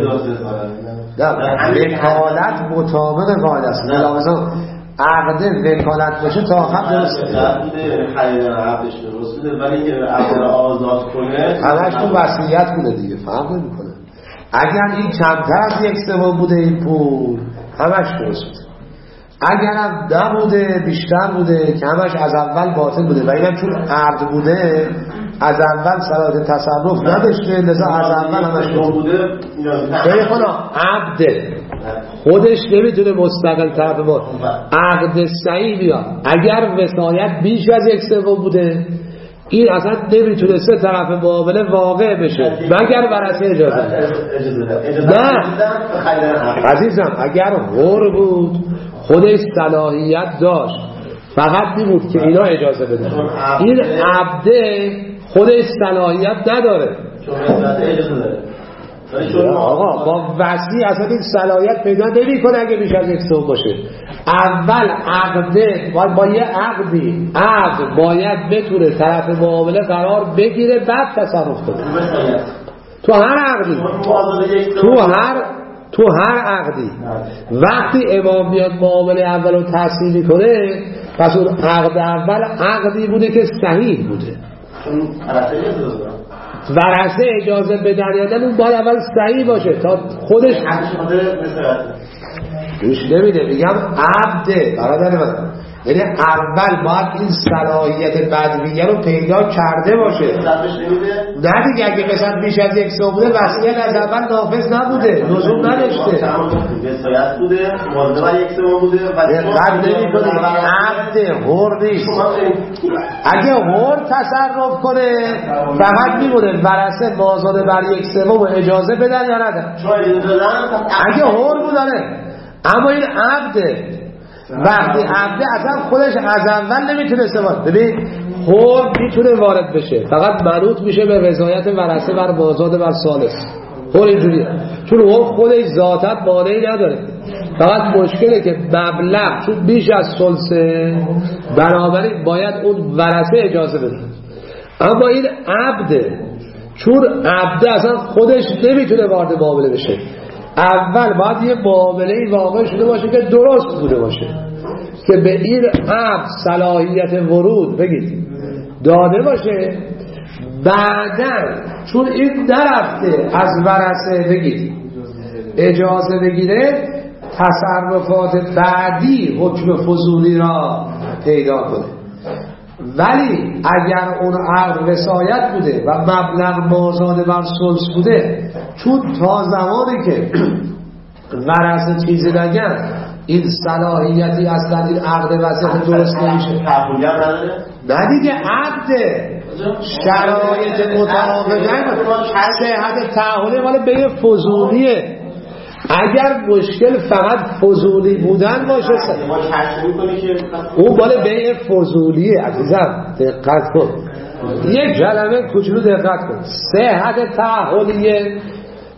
نه وکالت مطابق قاعده است. مثلا عقد وکالت باشه تا آخر درسته خیلی عقدش درست بوده، ولی که عقد آزاد کنه همش تو وصیت بوده دیگه، فرق نمیکنه. اگر این کمتر از یک سوم بوده این پول همش درست بوده، اگر هم نبوده بیشتر بوده که همش از اول باطل بوده و اینم چون عقد بوده از اول صلاحیت تصرف نداشته، لذا از اول همش بوده. خیلی خدا عقده خودش نمیتونه مستقل طرف ما عقد صحیح بیاد. اگر وصایت بیش از یک سوم بوده این اصلا نمیتونسته طرف معامله واقع بشه مگر ورثه اجازه نه عزیزم. اگر حر بود خودش صلاحیت داشت، فقط میبود که اینا اجازه بده. این عبده خودش صلاحیت نداره آقا، با وصی اصلا این صلاحیت پیدا نمی کنه اگه بیش از یک سوم باشه. اول عقده با یه عقدی عقد باید بتونه طرف معامله قرار بگیره بعد تصرف کنه. تو هر عقدی تو هر عقدی وقتی امام میاد معامله اول رو تصحیح کنه، پس اون عقد اول عقدی بوده که صحیح بوده. ورثه اجازه بدن یا نه اون باید اول صحیح باشه تا خودش روش نمیده. میگم عبده برادر من، یعنی اول باید این صلاحیت بدویه رو پیدا کرده باشه. نه دیگه اگه مثلا بیش از یک سوم بوده وصیت از اول نافذ نبوده، لزوم نداشته. وصایت بوده مورد بر یک سوم بوده و قد نمی کنه عبده حر نیست. اگه حر تصرف کنه فقط میمونه ورثه بازاده بر یک سوم اجازه بدن یا ندن. اگه حر بودنه، اما این عبده وقتی عبده اصلا خودش از اول نمیتونه وارد. ببین حر میتونه وارد بشه، فقط منوط میشه به رضایت ورثه بر بازاده بر ثالث. حر اینجوریه، چون حر خودش ذاتاً مانعی نداره، فقط مشکله که مبلغ چون بیش از ثلثه بنابراین باید اون ورثه اجازه بده. اما این عبده چون عبده اصلا خودش نمیتونه وارد معامله بشه، اول باید یه معامله واقع شده باشه که درست بوده باشه که به این عبد صلاحیت ورود بگید داده باشه. بعدن چون این نرفته از ورثه بگید اجازه بگیره، تصرفات بعدی حکم فضولی را پیدا کنه. ولی اگر اون عقد وصایت بوده و مبلغ مازاد بر ثلث بوده، چون تا زمانی که ورثه چیزی نگن این صلاحیتی اصلا این عقد وصیت درست نمیشه. نه دیگه عقده شرایط متعاقدین صحت تعهدی مال بین فضولیه. اگر مشکل فقط فضولی بودن باشه اون بالا بیع فضولیه. عزیزم دقت کن، یک کلمه کوچولو دقت کن. صحت تعهدیه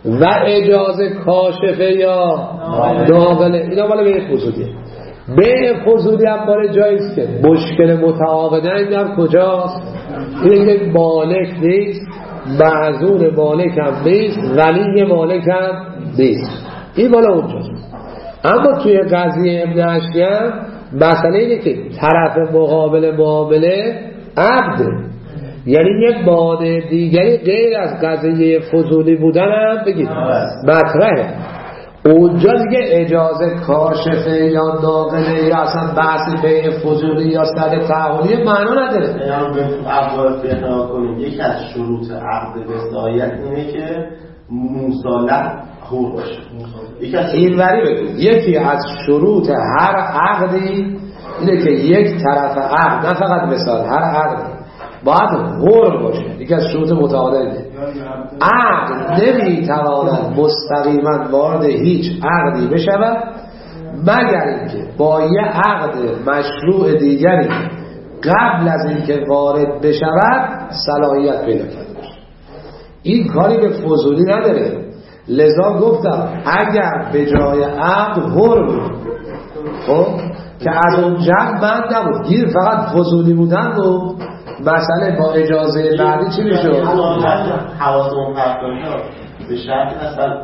و اجازه کاشفه یا ناقله، اینا مال بیع فضولیه. بیع فضولی هم مال جاییست که مشکل متعاقدین در کجاست؟ اینه که مالک نیست، معذور مالک هم نیست، ولی مالک هم نیست، این مال اونجاست. اما توی قضیه ابن اشیان مسئله اینه که طرف مقابل معامله عقده، یعنی یک مانع دیگری غیر از قضیه فضولی بودن هم بگید مطرحه. اونجا دیگه اجازه کاشفه یا ناقله یا اصلا بحث بیع فضولی یا سد تعهدی معنا نداره. یعنی به ابواب بنا کنیم یکی از شروط عقد وصایت اینه که مصالح حور باشه. اینوری بگو یکی از شروط هر عقدی اینه که یک طرف عقد، نه فقط مثال، هر عقدی باید حر باشه. یکی از شروط متعادله. عقد نمیتواند مستقیما وارد هیچ عقدی بشود مگر اینکه با یه عقد مشروع دیگری قبل از اینکه وارد بشود صلاحیت پیدا کرده باشه. این کاری به فضولی نداره. لذا گفتم اگر به جای عقد حر بود، خب که از اون جمع بند نبود، گیر فقط فضولی بودن بود، مسئله با اجازه بعدی چی میشد؟ حواسمون پرت کنیم به شرط اصلا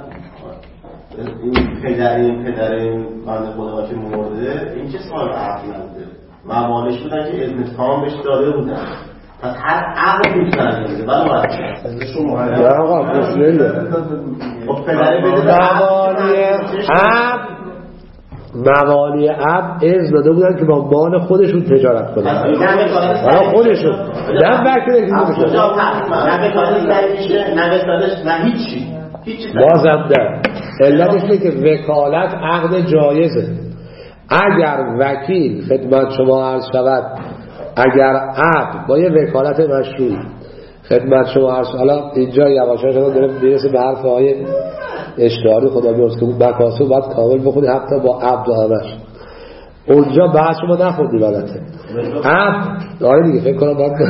این پدر این بنده خدا که مرده این چه سال عقل نبوده، موالش بودن که اذن تام بهش داده بودن، پس هر عقل میتونن بده بله باید یا آقا مسئله موالی عبد اذن داده بودن که با مال خودشون تجارت کنن، برای خودشون نه برکه نگیده بشن نه هیچی بازم در علتش اینه که وکالت عقد جایزه. اگر وکیل خدمت شما عرض شود، اگر عقد با یه وکالت مشروع خدمت شما عرض، حالا اینجا یواشا شما داره میرسه به حرف های اشتهاری خدا بیارست که بود مکاسب باید کامل بخونی حتی با عبد و همش. اونجا بحث شما نخوندی بلده عبد آره دیگه فکر کنم باید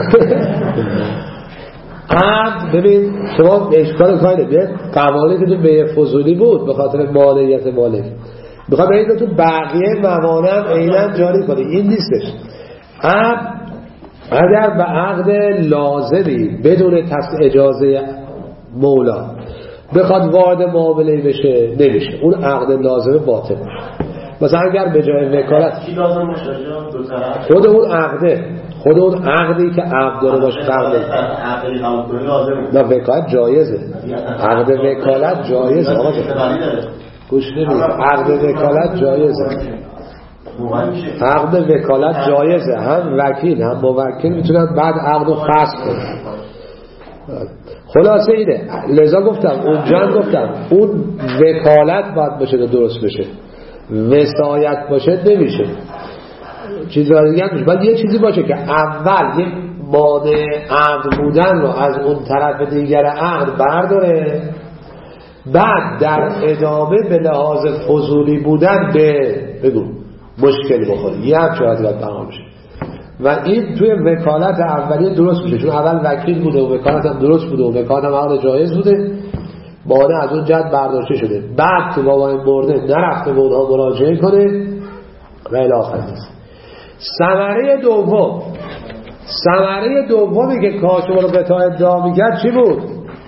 عبد. ببین شما اشکال کاری نمیده قوالی که تو به فضولی بود به خاطر مالکیت مالک، میخواد این تو بقیه موانع عیناً جاری کنی، این نیستش. عبد اگر به عقد لازمی بدون اجازه مولا بخواد وارد معامله بشه نمیشه، اون عقد لازمه باطل میشه. مثلا اگر به جای وکالت کی لازم باشه دو طرف خود اون عقده، خود اون عقدی که عقد داره باشه عقدی لازمه، نه وکالت جایزه، عقد وکالت جایزه. آقا گوش نمیدید عقد وکالت جایزه، عقد وکالت جایزه، هم وکیل هم موکل میتونن بعد عقد رو فسخ کنن. خلاصه اینه، لذا گفتم اونجا گفتم اون وکالت باید باشه که درست بشه، وصایت باشه نمیشه، چیزی دیگه نمیشه. باید یه چیزی باشه که اول یک مانع عقد بودن رو از اون طرف دیگر عقد برداره، بعد در ادامه به لحاظ فضولی بودن به بگو مشکل بخوره، یه همچه باید بقا بشه. و این توی وکالت اولیه درست میشه، چون اول وکیل بوده و وکالت هم درست بوده و وکالت هم عقد جایز بوده، مانع از اون جهت برداشته شده. بعد که بابای مرده نرفته به اونها مراجعه کنه و الی آخر. ثمره دومی که کاشف رو قطاع ادعا میکرد چی بود؟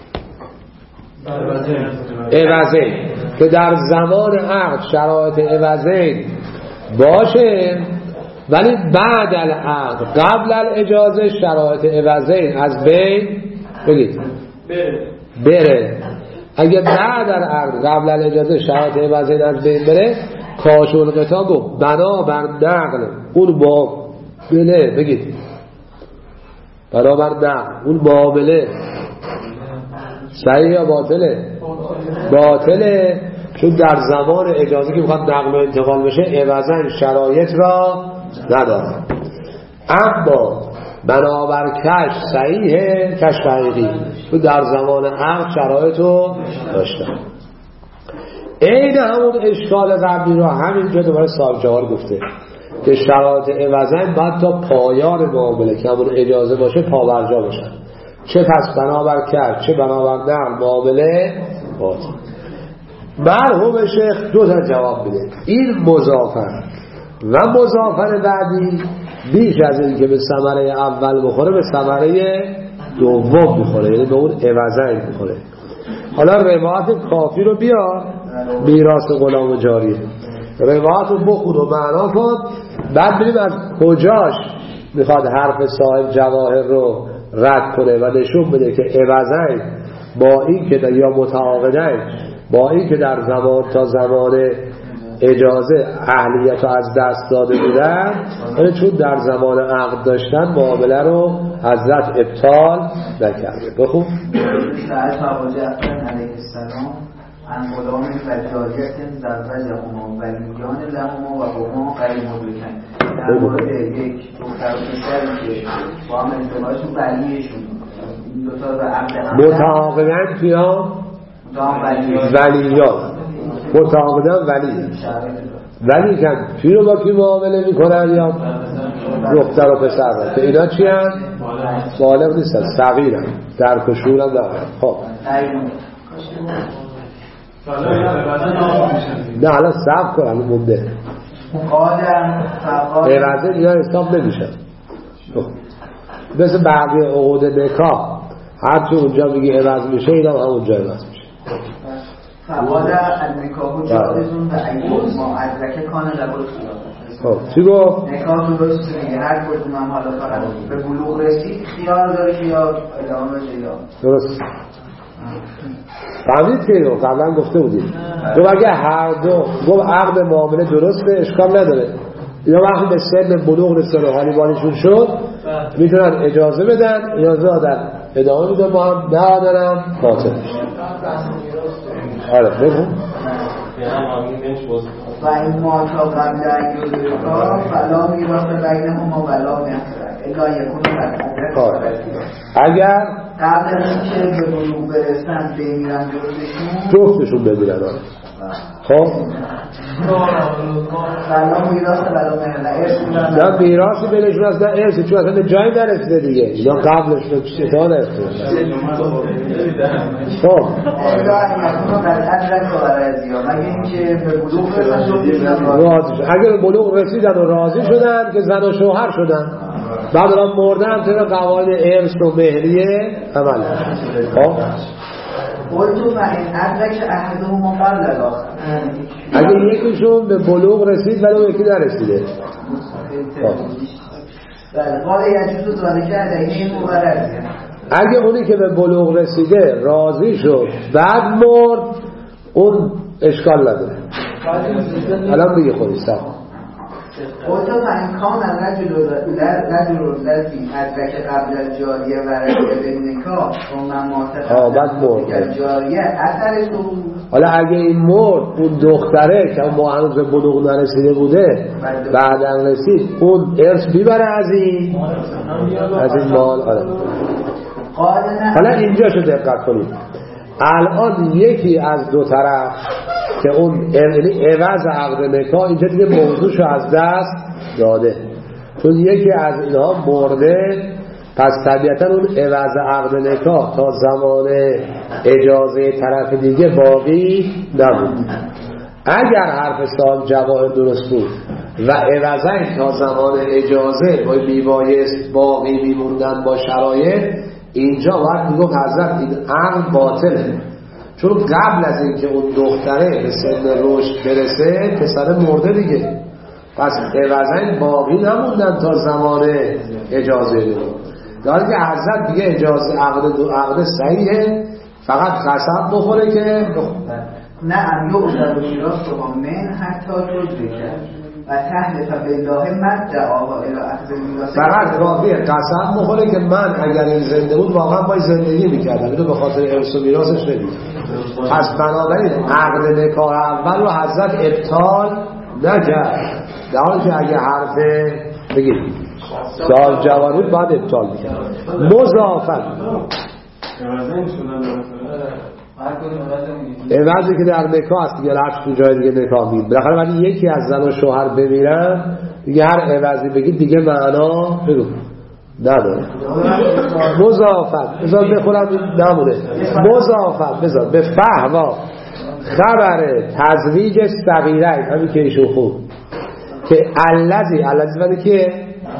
عوضین، که در زمان عقد شرایط عوضین باشه ولی بعد العقد قبل الاجازه شرایط عوضین از بین بگید بره. اگه بعد العقد قبل الاجازه شرایط عوضین از بین بره، کاشف القطاع گفت بنابر نقل اون معامله بگید بنابر نقل اون معامله صحیح یا باطله؟ باطله، چون در زمان اجازه که میخواد نقل و انتقال بشه عوضاً شرایط را نداره. اما بنابر کش صحیحه، کش حقیقی، چون در زمان عقد شرایط رو داشته. این همون اشکال قبلی را همینجا دوباره صاحب جوار گفته که شرایط عوضاً باید تا پایان معامله که همون اجازه باشه پابرجا باشن، چه پس بنابر کرد چه بنابر نقل معامله مرحوم شیخ دو تا جواب میده. این مضافن و مضافن بعدی بیش از این که به ثمره اول بخوره به ثمره دوم میخوره، یعنی به اون عوضین میخوره. حالا روایت کافی رو بیار، میراث غلام جاریه، روایت رو بخون و معنا کن، بعد بریم از کجاش میخواد حرف صاحب جواهر رو رد کنه و نشون بده که عوضین با این که یا متعاقدین با این که در زمان تا زمان اجازه اهلیت رو از دست داده بودن، ولی چون در زمان عقد داشتن معامله رو حضرت ابطال نکرده. بخون ساعت ابو جعفر علیه السلام عن غلام و جاریت زوجهما ولیان لهما و هما غیر مدرکین. در مورد یک دختر و پسری که با هم ازدواجشون ولیشون این دو تا به عقد متعاقدن کیا؟ ولیان متعاقدن ولی کن چی رو با کی معامله میکنن؟ یا دختر و پسر که اینا چی هم؟ بالغ نیستن، صغیر هم در کشور هم دارن. خب نه الان صبر کن، الان مونده عوضه اینا حساب نمیشن. مثل بقیه عقود نکاح هرچی اونجا میگه عوض میشه اینا هم اونجا عوض میشه. فواد النکاح جایزون و ایوز ما ادرک کان لبول خیار. خب چی گفت؟ نکاح درست میگه، هر کدوم هم حالا فرق به بلوغ رسید خیار داره که یا ادامه بشه یا درست. فهمید که اینو قبلا گفته بودیم. تو اگه هر دو گفت عقد معامله درسته اشکال نداره، اینا وقتی به سن بلوغ رسیدن و حالیبانیشون شد میتونن اجازه بدن، اجازه دادن ادامه میدن با هم، نه دارن باطل میشه. آره بگو. و این ما تا قبل اگه کار فلا میراث بینهما ولا نصر الا یکون قد اگر قبل از اینکه به بلوغ برسن بمیرن جفتشون بمیرن. خب فلا میراث ولا مهر نه میراثی بینشون هست، نه ارثی، چون اصلا جایی نرسیده دیگه، اینا قبلش به چطور نرسیده. خب اگر به بلوغ رسیدن و راضی شدن که زن و شوهر شدن، بعد الان مردن طبق قواعد ارث و مهریه عمل. خب قلتو و این ادرک احدهما قبل الاخر، اگه یکیشون به بلوغ رسید ولی اون یکی نرسیده. بله قال یجوز ذالک علیه مبرر. اگه اونی که به بلوغ رسیده راضی شد بعد مرد اون اشکال نداره. الان بگی خودی سب قلتو و این کان الرجل الذی ادرک قبل الجاریه و رجل بالنکاح ثم مات بعد مرد جاریه اثر تو. حالا اگه این مرد اون دختره که ما هنوز به بلوغ نرسیده بوده بعدن رسید، اون ارث بیبره از این مال. حالا اینجا شو دقت کنید، الان یکی از دو طرف که اون عوض عقد نکاح اینجا دیگه موضوعشو از دست داده، چون یکی از اینها مرده، پس طبیعتا اون عوض عقد نکاح تا زمان اجازه طرف دیگه باقی نبود. اگر حرف صاحب جواهر درست بود و عوضین تا زمان اجازه باید میبایست باقی میموندن با شرایط، اینجا وقت میگفت حضرت این عقد باطله، چون قبل از اینکه اون دختره به سن رشد برسه پسر مرده دیگه، پس عوضین باقی نموندن تا زمان اجازه دیگه. داره که حضرت دیگه اجازه عقد صحیحه، فقط قسم بخوره که نه امیوزر و میراث و من حتی تدرکه و تحلف بالله مدعا الى اخذ میراث. فقط کافیه قسم بخوره که من اگر این زنده بود واقعا باید زندگی میکردم، اینو به خاطر ارث و میراثش نمیدم. پس بنابراین عقد نکاح اول رو حضرت ابطال نکرد، در حالی که اگه حرف بگید صاحب جوانی باید ابطال میکرد. مضافن عوضی که در نکاح هست دیگه، رفت تو جای دیگه نکاح میگید بالاخره، ولی یکی از زن و شوهر بمیرن دیگه هر عوضی بگید دیگه معنا نداره. مضافت بذار بخونم نمونه. مضافت بذار به فهوا خبر تزویج صغیره، همین که ایشون خوب که الذی ولی که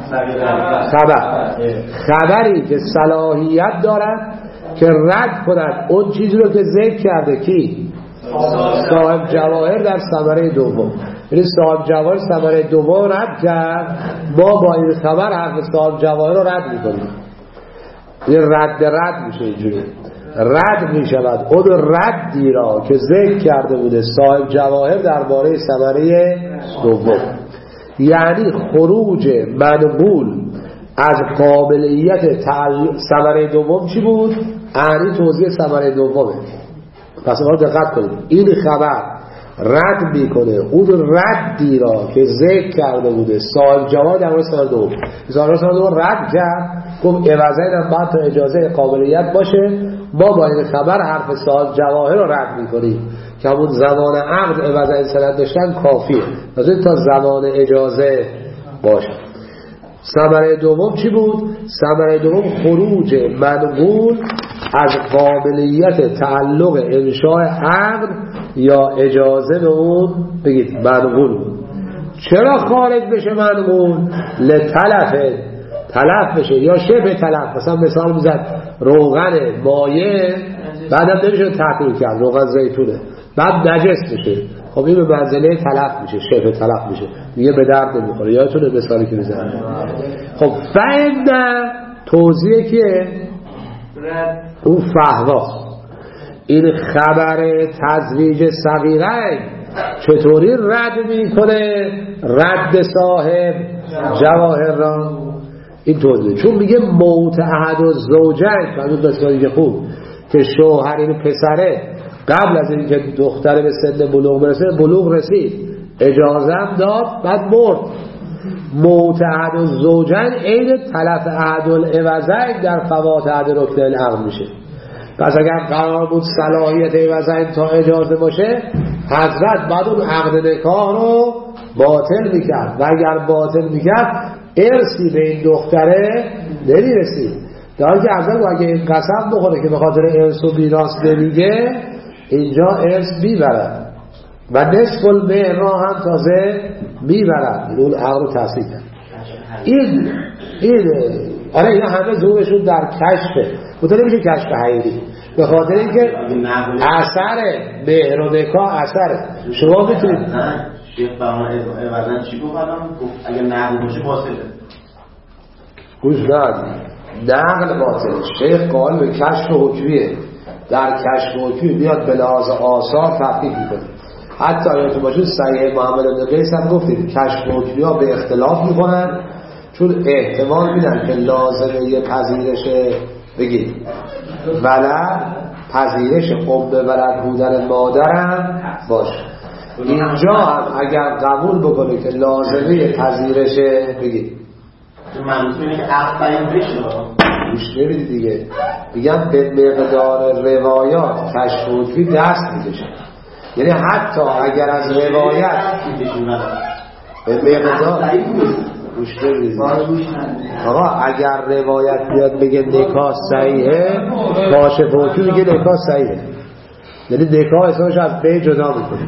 خبری که صلاحیت دارد که رد کند اون چیزی رو که ذکر کرده کی؟ صاحب جواهر در ثمره دوم. یعنی صاحب جواهر ثمره دوم رد کرد، ما با این خبر حرف صاحب جواهر رو رد میکنیم. این رد میشه، اینجوری رد میشود اون ردی را که ذکر کرده بوده صاحب جواهر درباره ثمره دوم. یعنی خروج منقول از قابلیت ثمره دوم چی بود؟ یعنی توضیح ثمره دومه. پس ما دقت کنید، این خبر رد میکنه اون ردی را که ذکر کرده بوده صاحب جواهر در مورد ثمره دوم. ثمره دوم رد کرد، گفت عوضی هم باید تا اجازه قابلیت باشه. ما با این خبر حرف صاحب جواهر رو رد میکنیم که همون زمان عقد عوضی سند داشتن کافیه، لازم تا زمان اجازه باشه. ثمره دوم چی بود؟ ثمره دوم خروج منقول از قابلیت تعلق انشاء عقد یا اجازه به اون بگید منقول بود. چرا خارج بشه منقول؟ تلف بشه یا شبه تلف. مثال میزد روغن مایع بعدم نمیشه تعطیل کرد، روغن زیتونه بعد نجس بشه، خب این به منزله تلف میشه، شبه تلف میشه، دیگه به درد نمیخوره. یادتونه مثالی که میزنه؟ خب فهم توضیح که اون فهوا این خبر تزویج صغیره چطوری رد میکنه؟ رد صاحب جواهر را این توضیح، چون میگه موت احد الزوجین، همون مثالی که خوب که شوهر این پسره قبل از اینکه دختر به سن بلوغ برسه، بلوغ رسید، اجازه هم داد، بعد مرد. موت احد الزوجین عین تلف احد العوضین در فوات احد رکن العقد میشه. پس اگر قرار بود صلاحیت عوضین تا اجازه باشه، حضرت بعد اون عقد نکاح رو باطل میکرد و اگر باطل میکرد ارثی به این دختره نمیرسید. در که حضرت اگه این قسم بخوره که به خاطر ارث و میراث نمیگه، اینجا ارث میبرد و نصف المهر را هم تازه میبرد. اون عقد رو تصحیح کرد. این اینا همه ذوقشون در کشفه، بطور نمیشه کشف حقیقی، به خاطر اینکه اثر مهر و نکاح اثره. شما میتونید شیخ فرمان عوضن چی گفت الان؟ اگر نقل باشه باطله. گوش نقل باطل. شیخ قائل به کشف حکمیه، در کشف حکمی میاد به لحاظ آثار تحقیق میکنه. حتی یادتون باشه صحیح محمد بن قیس هم گفتیم کشف حکمی ها به اختلاف میکنن، چون احتمال میدن که لازمه یه پذیرش بگید ولد، پذیرش ولد بودن مادرم باشه. اینجا هم اگر قبول بکنه که لازمه پذیرش بگید منظور اینه که عقد بیان بشه، گوش نمیدی دیگه، میگم به مقدار روایات کشف حکمی دست میکشه. یعنی حتی اگر از روایت به مقدار گوش نمیدی آقا، اگر روایت بیاد بگه نکاح صحیحه، کاشف حکمی میگه نکاح صحیحه، یعنی نکاح اسمش از بین جدا میکنه.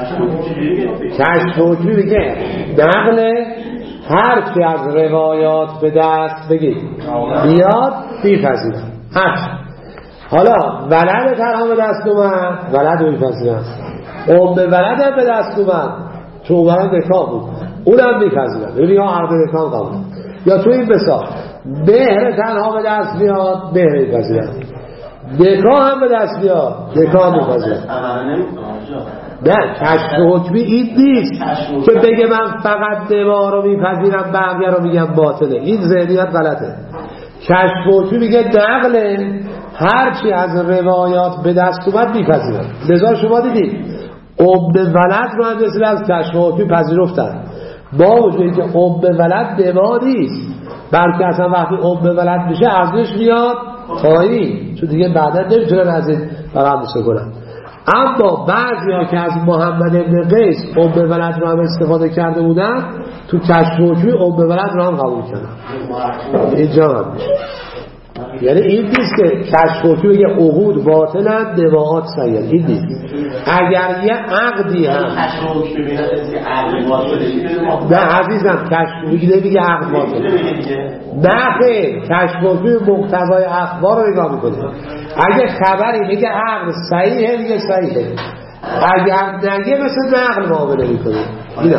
کشف حکمی میگه نقل هر چی از روایات به دست بگید بیاد میپذیرم. حالا ولد تنها به دست اومد، ولد رو میپذیرم. ولد هم به دست اومد، چون ولد نکاح بود، اونم میپذیرم. یعنی ها عقد نکاح قبول. یا تو این مثال مهر تنها به دست بیاد، مهر میپذیرم. نکاح هم به دست بیاد، نکاح میپذیرم. نه، کشف حکمی این نیست که بگه من فقط نما رو میپذیرم بقیه رو میگم باطله. این ذهنیت غلطه. کشف حکمی میگه نقله هرچی از روایات به دست اومد میپذیرم. لذا شما دیدید ولد رو هم مثل از کشف حکمی پذیرفتن، با وجودی که ولد نما نیست، بلکه اصلا وقتی ولد میشه ارزش میاد پایین، چون دیگه بعدا نمیتونن از این رقم کنن. اما بعضی ها که از محمد ابن قیس ولد رو هم استفاده کرده بودن، تو کشف حکمی ولد رو هم قبول کردن. اینجا هم میشه. یعنی این نیست که کشف حکمی بگه عقود باطلن دواعات صحیح، این نیست. اگر یه عقدی هم کشف حکمی ببینه عقد باطله، نه عزیزم کشف حکمی نمیگه عقد باطله، نه خیر، کشف حکمی مقتضای اخبار رو نگاه میکنه. اگه خبری میگه عقد صحیحه میگه صحیحه، اگر نگه مثل نقل معامله میکنه. این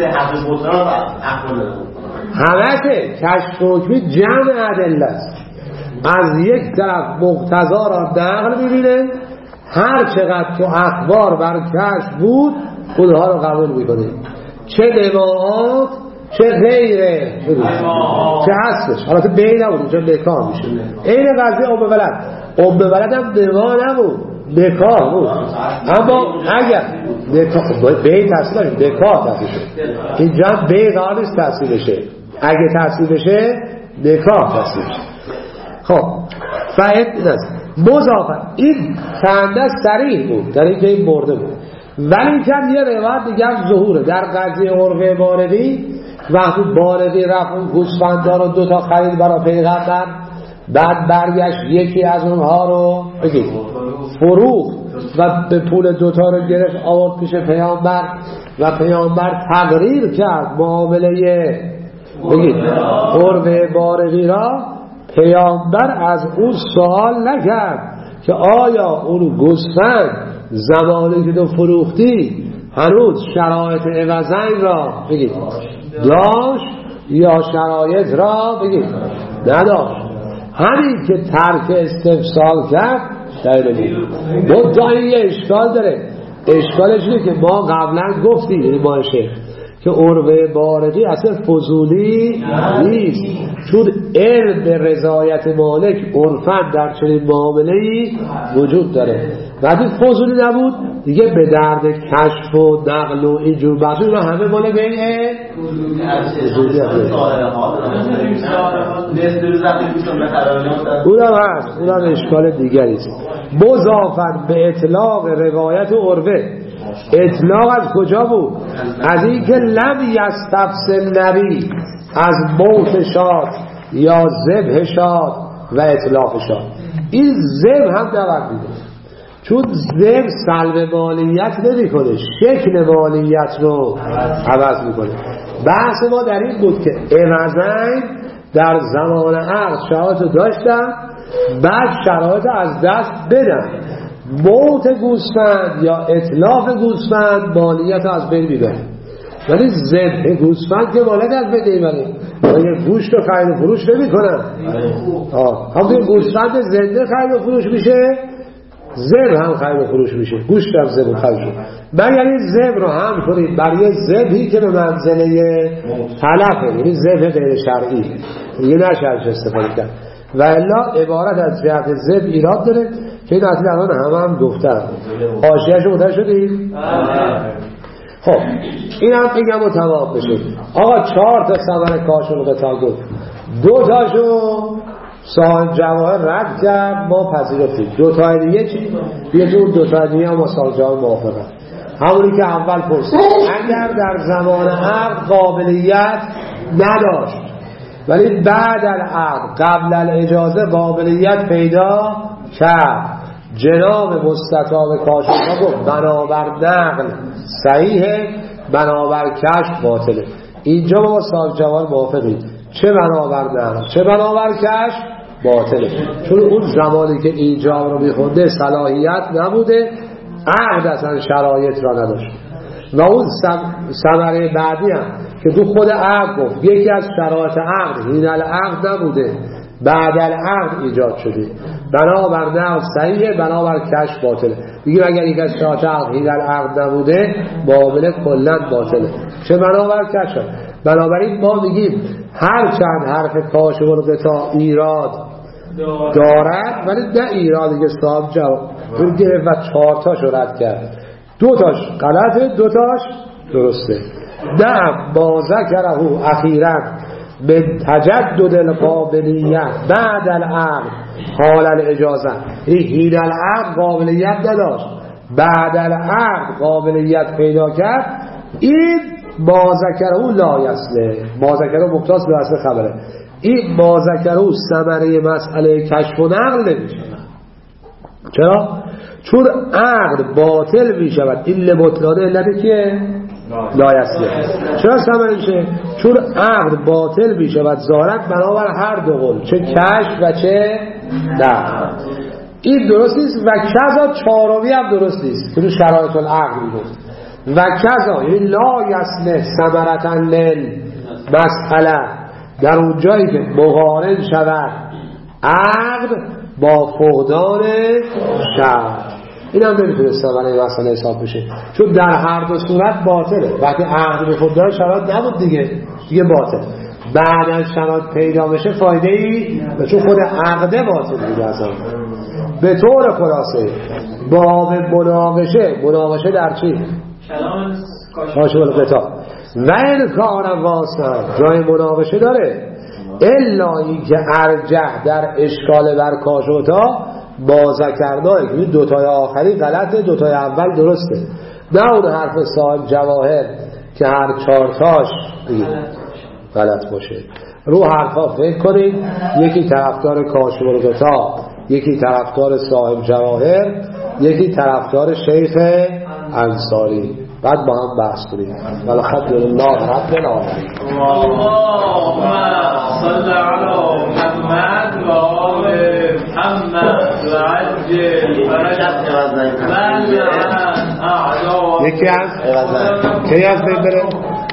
همه کشف حکمی جمع ادله است. از یک طرف مقتضا را نقل میبینه، هر چقدر تو اخبار بر کشف بود اونها رو قبول میکنه، چه دواعات چه غیره چه هستش. حالا تو بین نبود اینجا نکاح میشه. این قضیه ام ولد هم دوا نبود، نکاح بود. اما اگر بین تحصیل بشه نکاح تحصیل بشه، اینجا هم بین قرار نیست تحصیل بشه، اگه تحصیل بشه نکاح تحصیل بشه. خب فاید این است مضافه، این خنده صریح بود در اینکه این مرده بود، ولی کم یه روایت دیگه هم ظهوره در قضیه عرفه باردی. وقتی باردی رفت اون گوسفندا رو 2 تا خرید برای پیغمبر، بعد برگشت یکی از اونها رو بگید فروخت و به پول 2 تا رو گرفت آورد پیش پیامبر و پیامبر تقریر کرد معامله بگید عرفه باردی را. پیامبر از اون سوال نکرد که آیا اون گوسفند زمانی که تو فروختی هنوز شرایط عوضین را بگید داشت یا شرایط را بگید نداشت. همین که ترک استفسال کرد دلیل بود. این اشکال داره. اشکالش اینه که ما قبلا گفتیم، یعنی ما شیخ، که عرفه باردی اصلا فضولی نیست، چون علم به رضایت مالک عرفاً در چنین معامله‌ای وجود داره. وقتی فضولی نبود دیگه به درد کشف و نقل و اینجور بحث اینا همه مال بین فضولی هست. اونم هست، اونم اشکال دیگری است. مضافاً به اطلاق روایت عرفه. اطلاق از کجا بود؟ از این که لم یستفسر نبی از موت شاد یا ذبح شاد و اطلاق شاد. این ذبح هم نباید میده، چون ذبح سلب مالیت نمی کنه، شکل مالیت رو عوض میکنه. بحث ما در این بود که عوضین در زمان عقد شرایط رو داشتن، بعد شرایط از دست بدن. موت گوسفند یا اتلاف گوسفند مالیت از بین میبره، ولی ذبح گوسفند که مالیت از بین نمیبره. یه گوشت رو خرید و فروش نمی کنن. همون گوسفند زنده خرید و فروش میشه، ذبح هم خرید و فروش میشه، گوشت هم ذبح خرید میشه. من یعنی ذبح رو هم کنید برای ذبحی که به منزله تلفه، یعنی ذبح غیر شرعی، یه نشرش استفاده کرد. و الا عبارت از جهت ذبح ایراد داره که این اصلی الان هم گفتم. حاشیه‌اش رو متوجه شدید؟ خب این هم بگم و تمام بشه. آقا 4 تا ثمر کاشون قطع گفت، 2 تاشو صاحب جواهر رد کرد، ما پذیرفتیم. 2 تا دیگه چی؟ یه جور 2 تا دیگه هم صاحب جواهر موافقه. همونی که اول پرسید اگر در زمان عقد قابلیت نداشت ولی بعد العقد قبل الاجازه قابلیت پیدا کرد، جناب مستطاب کاشف‌ها گفت بنابر نقل صحیحه، بنابر کشف باطله. اینجا ما صاحب جوال موافقیم، چه بنابر نقل چه بنابر کشف باطله، چون اون زمانی که ایجاب رو میخونده صلاحیت نبوده، عقد اصلا شرایط را نداشت. و اون ثمره بعدی هم که تو خود عقد گفت یکی از شرایط عقد حین العقد نبوده، بعد العقد ایجاد شده، بنابر نقل صحیحه، بنابر کشف باطله. میگیم اگر یک از شرایط عقد حین العقد نبوده معامله کلا باطله، چه بنابر کشف. بنابراین ما میگیم هر چند حرف کاشف و قطاع ایراد دارد ولی نه ایرادی که صاحب جواب اون گرفت و 4 تاش رد کرد، 2 تاش غلطه 2 تاش درسته. نه با ذکره اخیراً من تجدد القابلیت بعد العقد حال الاجازه، حین العقد قابلیت نداشت، بعد العقد قابلیت پیدا کرد، این ما ذکره لا یصله، ما ذکره مبتاست به اصل خبره. این ما ذکره ثمره مسئله کشف و نقل نمیشه. چرا؟ چون عقد باطل میشود. این لبطلانه علتی که لا یصله. چرا ثمره میشه؟ چون عقد باطل میشود ظاهرا بنابر هر دو قول، چه کشف و چه نقل. این درست نیست و کذا چهارمی هم درست نیست. تو شرایط العقل میگفت و کذا یعنی لا یصله ثمرة للمسئله، در اون جایی که مقارن شود عقد با فقدان شرط، این هم نمیتونه ثمره مسئله حساب بشه، چون در هر دو صورت باطله. وقتی عقد به فقدان شرط نبود دیگه باطل. بعد از شرط پیدا بشه فایده ای، چون خود عقده باطل دیگه. اصلا به طور خلاصه باب مناقشه در چی؟ کلام کاشف الغطا و این کار واسه جای مناقشه داره، الا این که ارجح در اشکال بر کاشف الغطا با ذکرنای که دوتای آخری غلطه، دوتای اول درسته. نه اون حرف صاحب جواهر که هر چهارتاش غلط باشه. رو حرفا فکر کنید، یکی طرفدار کاشف الغطا، یکی طرفدار صاحب جواهر، یکی طرفدار شیخ انصاری، بعد با هم بحث کنیم. والحمدلله رب العالمین. اللهم صل علی محمد و آل محمد و عجل فرجهم. یکی از ببره